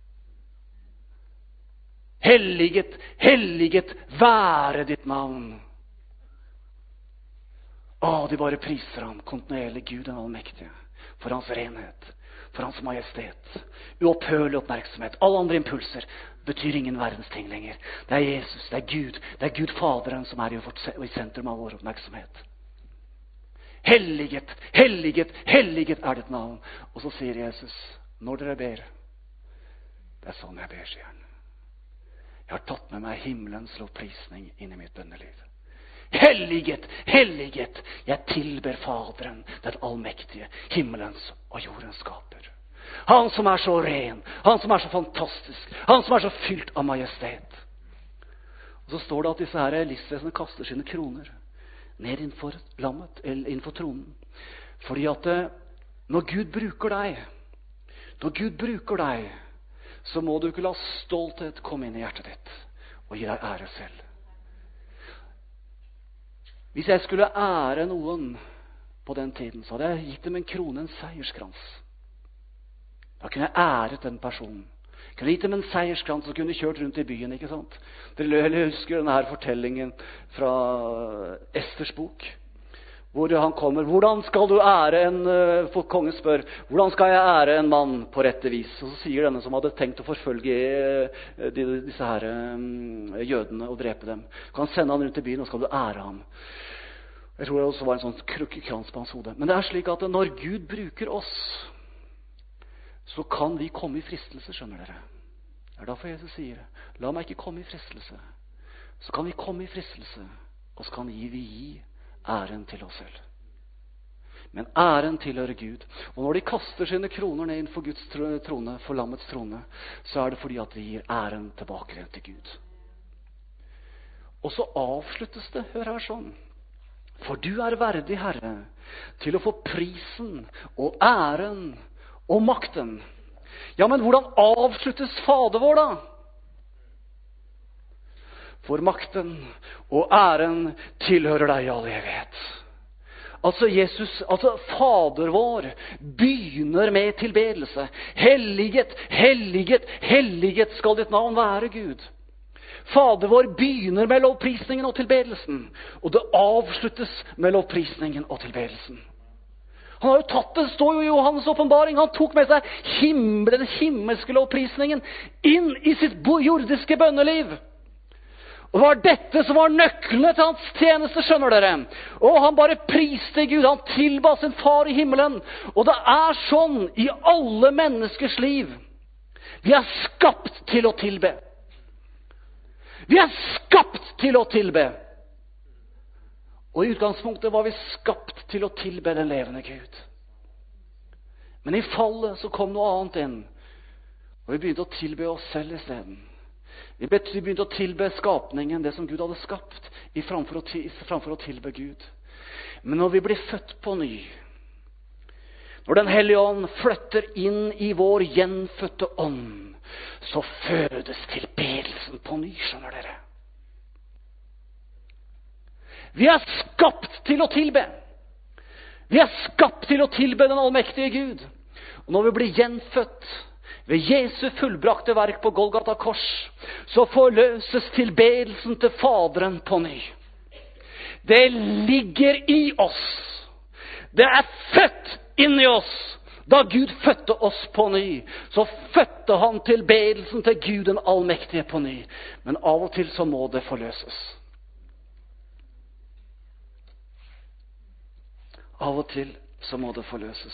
Helliget, helliget være ditt navn. De bare priser ham kontinuerlig, Gud den allmektige, for hans renhet, for hans majestet, uopphørlig oppmerksomhet. Alle andre impulser betyr ingen verdens ting lenger. Det Jesus, det Gud, det Gud Faderen som i sentrum av vår oppmerksomhet. Helliget, helliget, helliget ditt navn. Og så sier Jesus, når dere ber, det sånn jeg ber, sier han. Jeg har tatt med meg himmelens lovprisning inn i mitt bønneliv. Helliget, helliget, jeg tilber Faderen, den allmektige, himmelens og jordens skaper. Han som så ren, han som så fantastisk, han som så fylt av majestet. Og så står det at disse her livsvesenene kaster sine kroner ned innenfor lammet, eller innenfor tronen. Fordi at når Gud bruker deg, så må du ikke la stolthet komme inn i hjertet ditt og gi deg ære selv. Hvis jeg skulle ære noen på den tiden, så hadde jeg gitt dem en krone, en seierskrans. Da kunne jeg æret den personen. Jeg kunne gitt dem en seierskrans og kunne kjørt rundt i byen, ikke sant? Dere husker denne her fortellingen fra Esters bok, hvor han kommer. Hvordan skal du ære for kongen spør, hvordan skal jeg ære en mann på rette vis? Og så sier denne som hadde tenkt å forfølge disse her jødene og drepe dem. Kan sende han rundt i byen, og skal du ære ham. Jeg tror det også var en sånn krukkekrans på hans hode. Men det slik at når Gud bruker oss, så kan vi komme i fristelse, skjønner dere. Det derfor Jesus sier, la meg ikke komme i fristelse. Så kan vi komme i fristelse, og så kan vi gi æren til oss selv. Men æren tilhører Gud. Og når de kaster sine kroner ned innenfor Guds trone, for lammets trone, så det fordi at de gir æren tilbake til Gud. Og så avsluttes det, hør her sånn. For du verdig, Herre, til å få prisen og æren og makten. Ja, men hvordan avsluttes Fader vår da? For makten og æren tilhører deg i all evighet. Altså Fader vår begynner med tilbedelse. Helliget, helliget, helliget skal ditt navn være, Gud. Fader vår begynner med lovprisningen og tilbedelsen, og det avsluttes med lovprisningen og tilbedelsen. Han har jo tatt det, står jo i Johannes åpenbaring, han tok med seg den himmelske lovprisningen inn i sitt jordiske bønneliv. Og det var dette som var nøklene til hans tjeneste, skjønner dere. Og han bare priste Gud, han tilba sin far i himmelen. Og det sånn i alle menneskers liv. Vi skapt til å tilbe. Vi skapt til å tilbe. Og i utgangspunktet var vi skapt til å tilbe den levende Gud. Men i fallet så kom noe annet inn. Og vi begynte å tilbe oss selv i stedet. Vi begynte å tilbe skapningen, det som Gud hadde skapt, framfor å tilbe Gud. Men når vi blir født på ny, når Den Hellige Ånd flytter inn i vår gjenfødte ånd, så fødes tilbedelsen på ny, skjønner dere. Vi skapt til å tilbe. Vi skapt til å tilbe den allmektige Gud. Og når vi blir gjenfødt ved Jesu fullbrakte verk på Golgata kors, så forløses tilbedelsen til Faderen på ny. Det ligger i oss. Det født inni oss. Da Gud fødte oss på ny, så fødte han tilbedelsen til Gud den allmektige på ny. Men av og til så må det forløses. Av og til så må det forløses.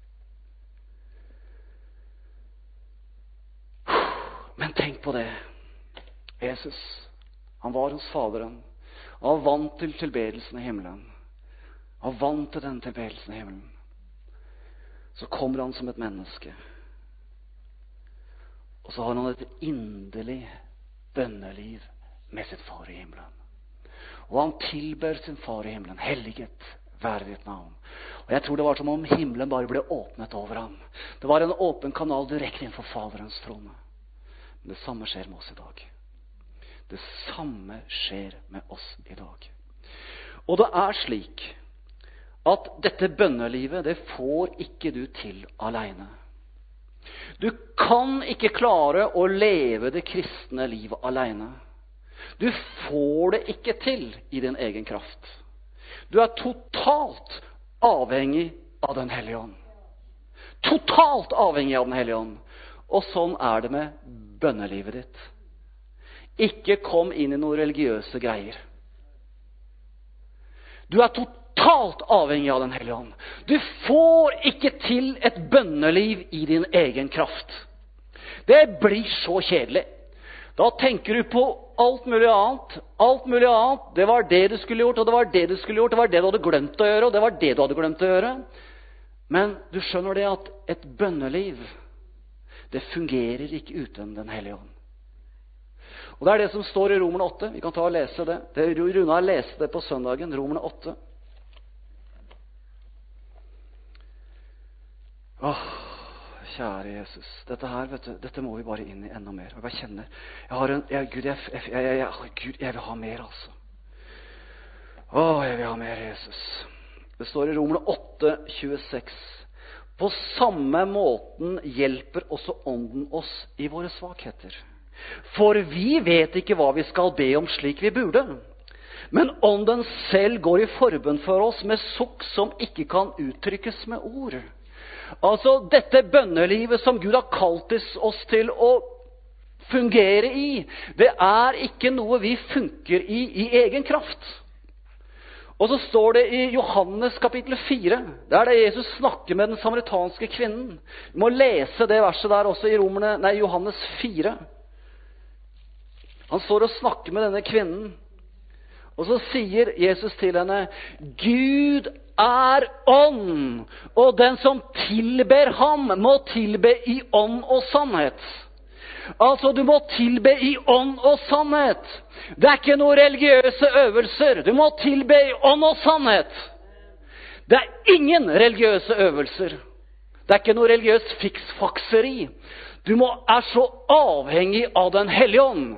Men tenk på det. Jesus, han var hos Faderen. Han var vant til tilbedelsen i himmelen. Han var vant til den tilbedelsen i himmelen. Så kommer han som et menneske. Og så har han et inderlig bønneliv med sin far i himmelen. Og han tilber sin far i himmelen. Helliget være ditt navn. Og jeg tror det var som om himmelen bare ble åpnet over ham. Det var en åpen kanal direkte inn for Faderens trone. Men det samme skjer med oss i dag. Det samme skjer med oss i dag. Og det slik at dette bønnelivet, det får ikke du til alene. Du kan ikke klare å leve det kristne livet alene. Du får det ikke til i din egen kraft. Du er totalt avhengig av Den hellige ånd. Totalt avhengig av Den hellige ånd. Og sånn er det med bønnelivet ditt. Ikke kom inn i noen religiøse greier. Du er totalt avhengig av Den hellige ånd. Du får ikke til et bønneliv i din egen kraft. Det blir så kjedelig. Da tenker du på alt mulig annet. Alt mulig annet. Det var det du skulle gjort, og det var det du skulle gjort. Det var det du hadde glemt å gjøre, og det var det du hadde glemt å gjøre. Men du skjønner det at et bønneliv, det fungerer ikke uten Den hellige ånd. Og det er det som står i Romerne 8. Vi kan ta og lese det. Runar leste det på søndagen, Romerne 8. Kjære Jesus, dette her, vet du, dette må vi bare inn i enda mer. Jeg bare kjenner, Gud, jeg vil ha mer, altså. Jeg vil ha mer, Jesus. Det står i Romerne 8, 26. På samme måten hjelper også ånden oss i våre svakheter. For vi vet ikke hva vi skal be om slik vi burde. Men ånden selv går i forbønn for oss med sukk som ikke kan uttrykkes med ord. Altså, dette bønnelivet som Gud har kalt oss til å fungere i, det er ikke noe vi funker i egen kraft. Og så står det i Johannes kapittel 4, der det Jesus snakker med den samaritanske kvinnen. Du må lese det verset der også i Johannes 4. Han står og snakker med denne kvinnen. Og så sier Jesus til henne, Gud er ånd, og den som tilber ham må tilbe i ånd og sannhet. Altså, du må tilbe i ånd og sannhet. Det er ikke noen religiøse øvelser. Du må tilbe i ånd og sannhet. Det er ingen religiøse øvelser. Det er ikke noe religiøst fiksfakseri. Du er så avhengig av Den hellige ånd.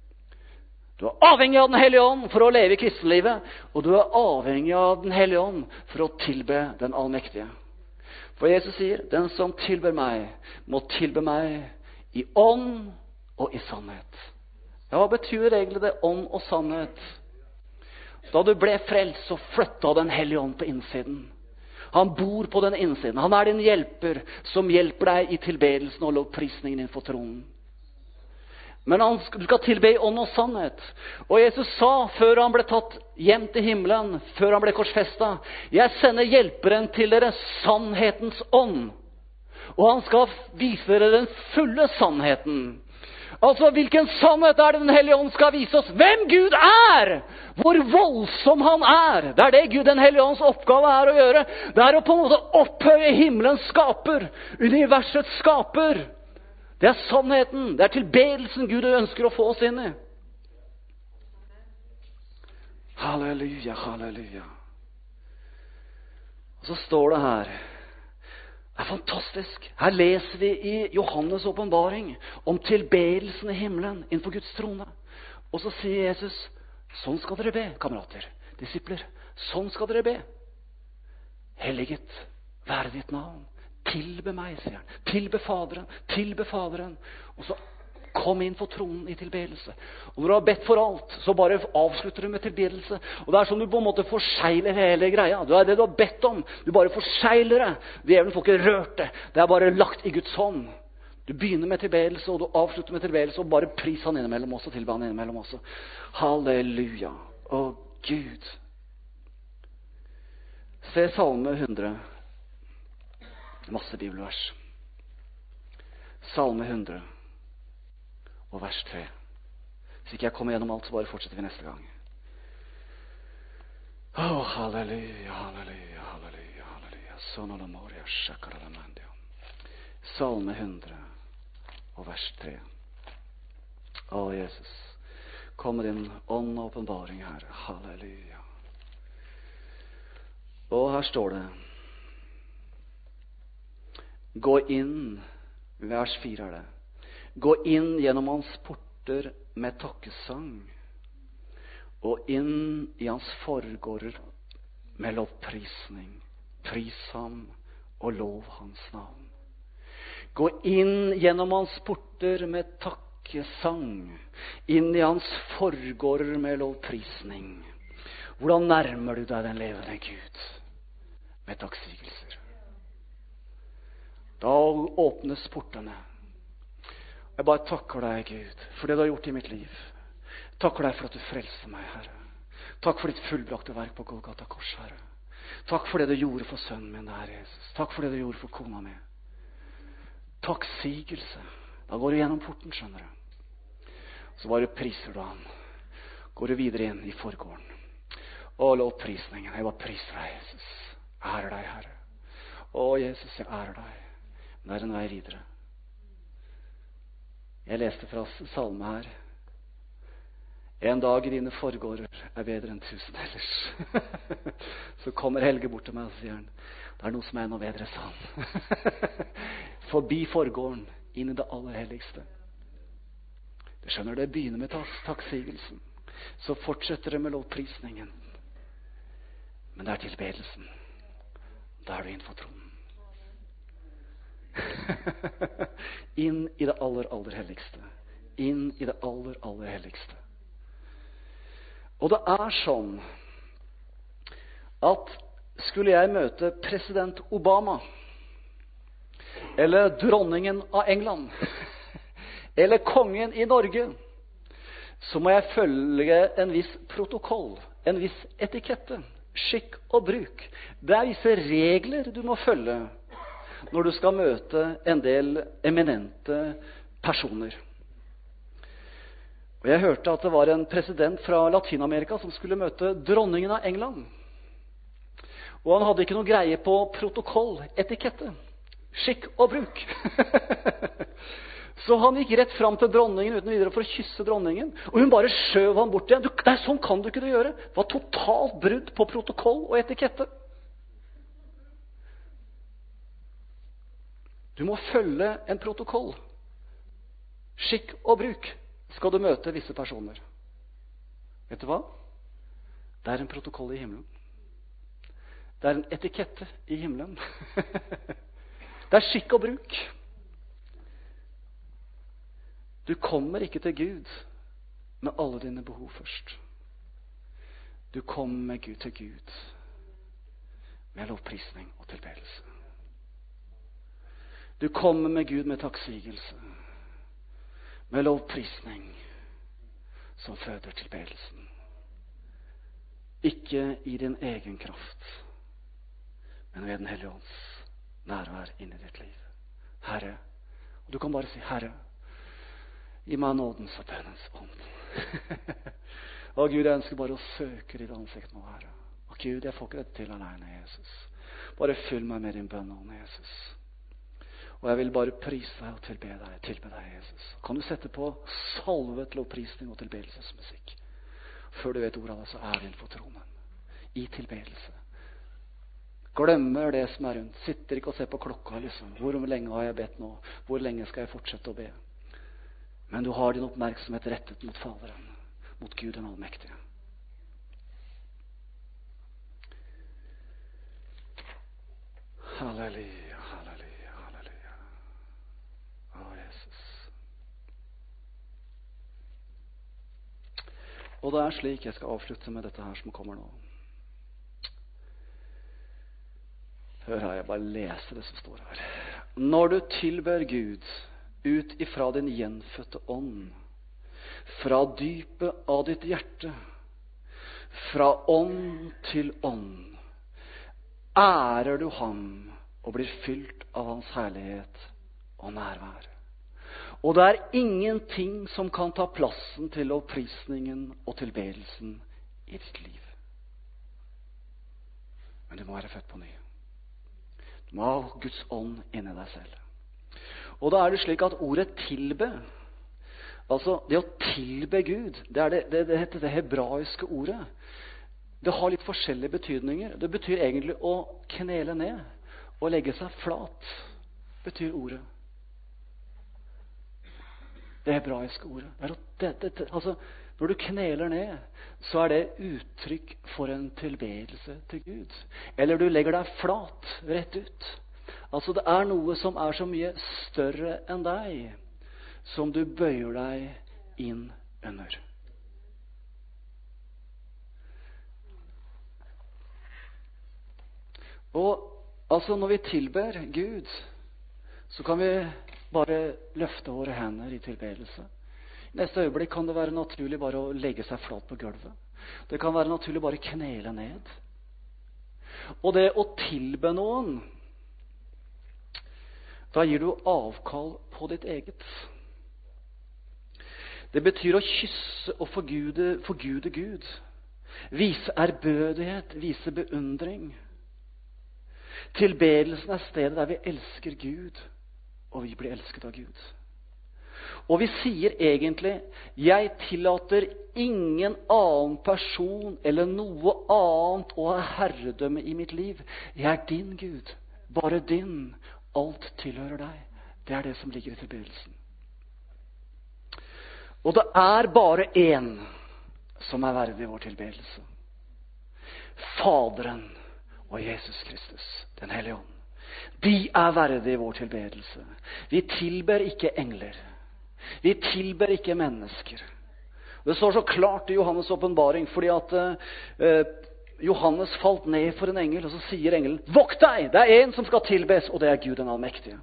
Du er avhengig av Den hellige ånd for å leve i kristenlivet, og du er avhengig av Den hellige ånd for å tilbe den allmektige. For Jesus sier, den som tilber meg, må tilbe meg i ånd og i sannhet. Ja, hva betyr egentlig det, ånd og sannhet? Da du ble frelst, så flyttet Den hellige ånd på innsiden. Han bor på den innsiden. Han er din hjelper, som hjelper deg i tilbedelsen og lovprisningen innenfor tronen. Men du skal tilbe i ånd og sannhet. Og Jesus sa, før han ble tatt hjem til himmelen, før han ble korsfestet, jeg sender hjelperen til dere, sannhetens ånd. Og han skal vise dere den fulle sannheten. Altså, hvilken sannhet er det Den hellige ånd skal vise oss? Hvem Gud er! Hvor voldsom han er! Det er det Gud, Den hellige ånds oppgave er å gjøre. Det er å på en måte opphøye himmelens skaper, universets skaper. Det er sannheten. Det er tilbedelsen Gud ønsker å få oss inn i. Halleluja, halleluja. Og så står det her. Det er fantastisk. Her leser vi i Johannes åpenbaring om tilbedelsen i himmelen innenfor Guds trone. Og så sier Jesus, sånn skal dere be, kamerater, disipler. Sånn skal dere be. Helliget være ditt navn. Tilbe meg, sier han. Tilbe Faderen. Tilbe Faderen. Og så kom inn for tronen i tilbedelse. Og når du har bedt for alt, så bare avslutter du med tilbedelse. Og det er som du på en måte forsegler hele greia. Det er det du har bedt om. Du bare forsegler det. Djevelen får ikke rørt det. Det er bare lagt i Guds hånd. Du begynner med tilbedelse, og du avslutter med tilbedelse, og bare pris han innimellom også, tilbe han innimellom også. Halleluja. Å, Gud. Se Salme 100. Masse bibelvers. Salme 100 og vers 3. Hvis ikke jeg kommer gjennom alt, så bare fortsetter vi neste gang. Halleluja, halleluja, halleluja, halleluja. Salme 100 og vers 3. Jesus, kom med din ånd og åpenbaring her. Halleluja. Og her står det, gå inn, vers 4 er det. Gå inn gjennom hans porter med takkesang, og inn i hans forgårder med lovprisning. Pris ham og lov hans navn. Gå inn gjennom hans porter med takkesang, inn i hans forgårder med lovprisning. Hvordan nærmer du deg den levende Gud? Med takksigelser. Da åpnes portene. Jeg bare takker deg, Gud, for det du har gjort i mitt liv. Takker deg for at du frelser meg, Herre. Takk for ditt fullbrakte verk på Golgata kors, Herre. Takk for det du gjorde for sønnen min, Herre Jesus. Takk for det du gjorde for kona mi. Takksigelse. Da går du gjennom porten, skjønner du. Så bare priser du han. Går du videre inn i forgården. Å, lovprisningen. Jeg bare priser deg, Jesus. Ærer deg, Herre. Å, Jesus, jeg ærer deg. Men det er en vei videre. Jeg leste fra salme her. En dag i dine forgårder er bedre enn 1000 ellers. Så kommer Helge bort til meg og sier han, det er noe som er enda bedre, sa han. Forbi forgården, inn i det aller helligste. Du skjønner, det begynner med takksigelsen. Så fortsetter det med lovprisningen. Men det er tilbedelsen. Da er du innenfor tronen. Inn i det aller, aller helligste. Inn i det aller, aller helligste. Og det er sånn at skulle jeg møte president Obama, eller dronningen av England, eller kongen i Norge, så må jeg følge en viss protokoll, en viss etikette, skikk og bruk. Det er visse regler du må følge når du skal møte en del eminente personer. Og jeg hørte at det var en president fra Latinamerika som skulle møte dronningen av England. Og han hadde ikke noe greie på protokoll, etikette, skikk og bruk. Så han gikk rett fram til dronningen uten videre for å kysse dronningen. Og hun bare skjøv han bort igjen. Nei, sånn kan du ikke det gjøre. Det var totalt brudd på protokoll og etikette. Du må følge en protokoll. Skikk og bruk skal du møte visse personer. Vet du hva? Det er en protokoll i himmelen. Det er en etikette i himmelen. Det er skikk og bruk. Du kommer ikke til Gud med alle dine behov først. Du kommer med Gud til Gud med lovprisning og tilbedelse. Du kommer med Gud med takksigelse, med lovprisning som føder tilbedelsen. Ikke i din egen kraft, men ved Den hellige ånds nærvær inn i ditt liv. Herre, og du kan bare si, Herre, gi meg nådens og bønnens ånd. Å Gud, jeg ønsker bare å søke ditt ansikt nå, Herre. Og Gud, jeg får ikke dette til alene, Jesus. Bare fyll meg med din bønneånd, Jesus. Og jeg vil bare prise deg og tilbe deg, Jesus. Kan du sette på salvet lovprisning og tilbedelsesmusikk? Før du vet ordet av det, så er du innenfor tronen. I tilbedelse. Glemmer det som er rundt. Sitter ikke og ser på klokka, liksom. Hvor lenge har jeg bedt nå? Hvor lenge skal jeg fortsette å be? Men du har din oppmerksomhet rettet mot Faderen, mot Gud den allmektige. Halleluja, halleluja, halleluja. Å, Jesus. Og det er slik jeg skal avslutte med dette her som kommer nå. Hør her, jeg bare leser det som står her. Når du tilber Gud ut ifra din gjenfødte ånd, fra dypet av ditt hjerte, fra ånd til ånd, ærer du ham og blir fylt av hans herlighet og nærvær. Og det er ingenting som kan ta plassen til lovprisningen og tilbedelsen i ditt liv. Men du må være født på ny. Du må ha Guds ånd inni deg selv. Og da er det slik at ordet tilbe, altså det å tilbe Gud, det er det heter det hebraiske ordet. Det har litt forskjellige betydninger. Det betyr egentlig å knele ned og legge seg flat, betyr ordet. Det hebraiske ordet. Altså, Når du kneler ned, så er det uttrykk for en tilbedelse til Gud. Eller du legger deg flat, rett ut. Altså det er noe som er så mye større enn deg, som du bøyer deg inn under. Og altså når vi tilber Gud, så kan vi bare løfte våre hender i tilbedelse. I neste øyeblikk kan det være naturlig bare å legge seg flat på gulvet. Det kan være naturlig bare knele ned. Og det å tilbe noen, da gir du avkall på ditt eget. Det betyr å kysse og forgude Gud. Vise ærbødighet, vise beundring. Tilbedelsen er stedet der vi elsker Gud, og vi blir elsket av Gud. Og vi sier egentlig, jeg tillater ingen annen person eller noe annet å ha herredømme i mitt liv. Jeg er din Gud, bare din. Alt tilhører deg. Det er det som ligger i tilbedelsen. Og det er bare én som er verdig vår tilbedelse. Faderen og Jesus Kristus, den hellige ånd. De er verdige vår tilbedelse. Vi tilber ikke engler. Vi tilber ikke mennesker. Det står så klart i Johannes åpenbaring, fordi at Johannes falt ned for en engel, og så sier engelen, vokt deg, det er en som skal tilbes, og det er Gud den allmektige.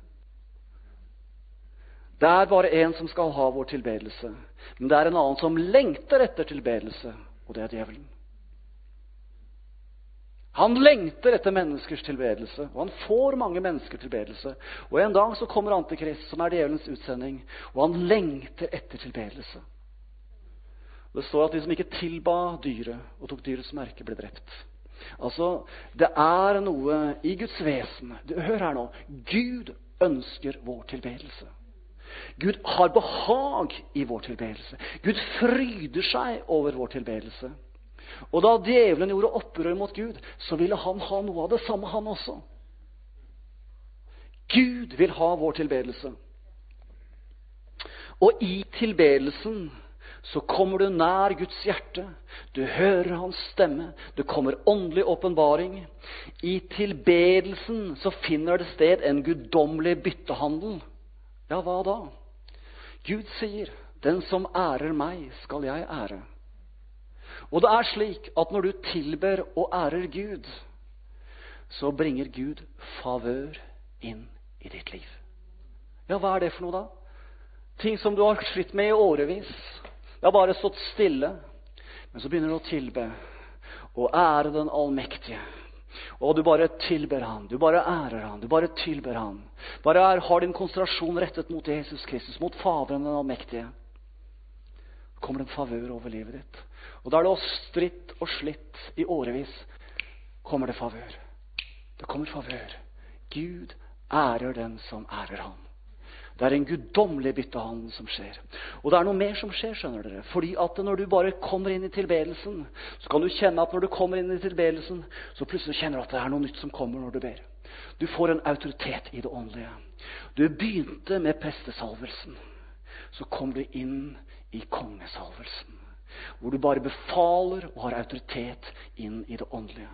Det er bare en som skal ha vår tilbedelse, men det er en annen som lengter etter tilbedelse, og det er djevelen. Han lengter etter menneskers tilbedelse, og han får mange mennesker tilbedelse. Og en dag så kommer Antikrist, som er djevelens utsending, og han lengter etter tilbedelse. Det står at de som ikke tilba dyret og tok dyrets merke, ble drept. Altså, det er noe i Guds vesen. Hør her nå. Gud ønsker vår tilbedelse. Gud har behag i vår tilbedelse. Gud fryder seg over vår tilbedelse. Og da djevelen gjorde opprør mot Gud, så ville han ha noe av det samme, han også. Gud vil ha vår tilbedelse. Og i tilbedelsen så kommer du nær Guds hjerte. Du hører hans stemme. Det kommer åndelig åpenbaring. I tilbedelsen så finner det sted en guddommelig byttehandel. Ja, hva da? Gud sier, den som ærer meg, skal jeg ære. Og det er slik at når du tilber og ærer Gud, så bringer Gud favør inn i ditt liv. Ja, hva er det for noe da? Ting som du har slitt med i årevis. Det har bare stått stille. Men så begynner du å tilbe og ære den allmektige. Og du bare tilber han, du bare ærer han, du bare tilber han. Bare har din konsentrasjon rettet mot Jesus Kristus, mot Faderen den allmektige. Kommer det en favør over livet ditt. Og da er det stritt og slitt i årevis, kommer det favør. Det kommer favør. Gud ærer den som ærer han. Det er en guddommelig byttehandel som skjer. Og det er noe mer som skjer, skjønner dere. Fordi at når du bare kommer inn i tilbedelsen, så kan du kjenne at når du kommer inn i tilbedelsen, så plutselig kjenner du at det er noe nytt som kommer når du ber. Du får en autoritet i det åndelige. Du begynte med prestesalvelsen. Så kommer du inn i kongesalvelsen, hvor du bare befaler og har autoritet inn i det åndelige.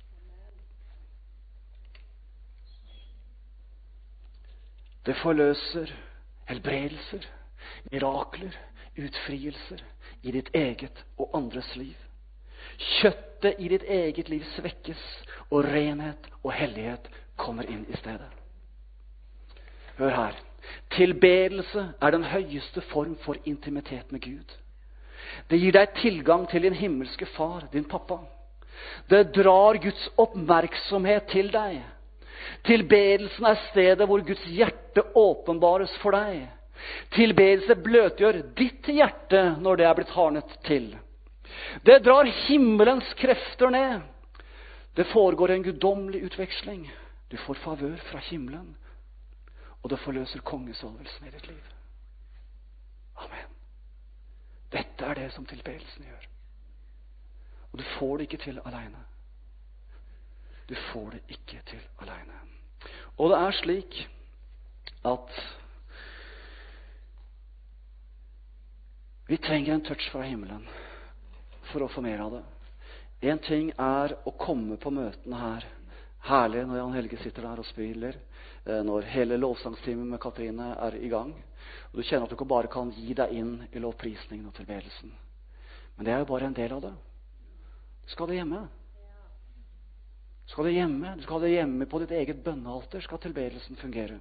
Det forløser helbredelser, mirakler, utfrielser i ditt eget og andres liv. Kjøttet i ditt eget liv svekkes, og renhet og hellighet kommer inn i stedet. Hør her. Tilbedelse er den høyeste form for intimitet med Gud. Det gir deg tilgang til din himmelske far, din pappa. Det drar Guds oppmerksomhet til deg. Tilbedelsen er stedet hvor Guds hjerte åpenbares for deg. Tilbedelse bløtgjør ditt hjerte når det er blitt hardnet til. Det drar himmelens krefter ned. Det foregår en guddommelig utveksling. Du får favør fra himmelen, og det forløser kongesalvelsen i ditt liv. Amen. Dette er det som tilbedelsen gjør. Og du får det ikke til alene. Du får det ikke til alene. Og det er slik at Vi trenger en touch fra himmelen for å få mer av det. En ting er å komme på møtene her. Herlig når Jan Helge sitter der og spiller. Når hele lovsangstimen med Katrine er i gang. Og du kjenner at du ikke bare kan gi deg inn i lovprisningen og tilbedelsen. Men det er jo bare en del av det. Du skal det hjemme. Du skal det hjemme på ditt eget bønnealter skal tilbedelsen fungere.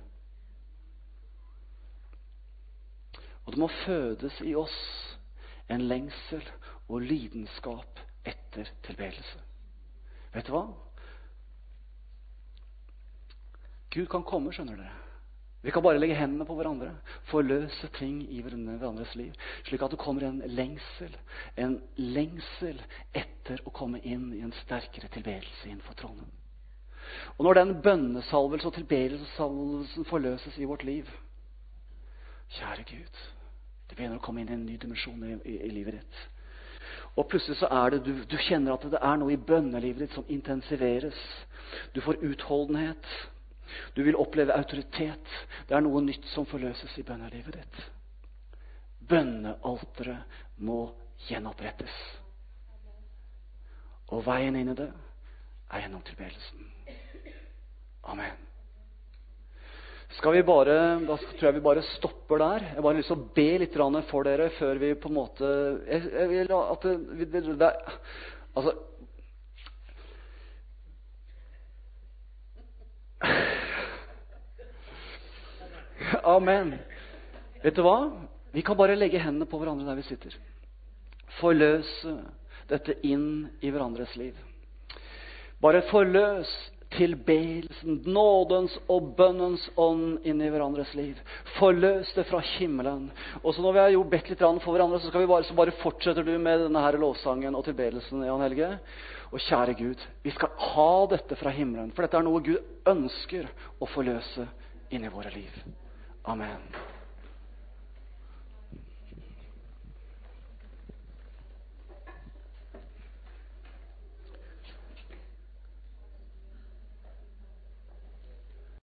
Og det må fødes i oss en lengsel og lidenskap etter tilbedelse. Vet du hva? Gud kan komme, skjønner dere. Vi kan bare legge hendene på hverandre, forløse ting i hverandres liv, slik at det kommer en lengsel etter å komme inn i en sterkere tilbedelse innenfor tronen. Og når den bønnesalvelse og tilbedelsesalvelsen forløses i vårt liv, kjære Gud, det begynner å komme inn i en ny dimensjon i livet ditt. Og plutselig så er det, du kjenner at det er noe i bønnelivet ditt som intensiveres. Du får utholdenhet. Du vil oppleve autoritet. Det er noe nytt som forløses i bønnelivet ditt. Bønnealteret må gjenopprettes. Og veien inn i det er gjennom tilbedelsen. Amen. Da tror jeg vi bare stopper der. Jeg bare har lyst til å be litt for dere før vi på en måte jeg vil at det altså Amen. Vet du hva? Vi kan bare legge hendene på hverandre der vi sitter. Forløse dette inn i hverandres liv. Bare forløs tilbedelsen, nådens og bønnens ånd inn i hverandres liv. Forløs det fra himmelen. Og så når vi har bedt litt for hverandre, så bare fortsetter du med denne her lovsangen og tilbedelsen, Jan Helge. Og kjære Gud, vi skal ha dette fra himmelen, for dette er noe Gud ønsker å forløse inn i våre liv. Amen.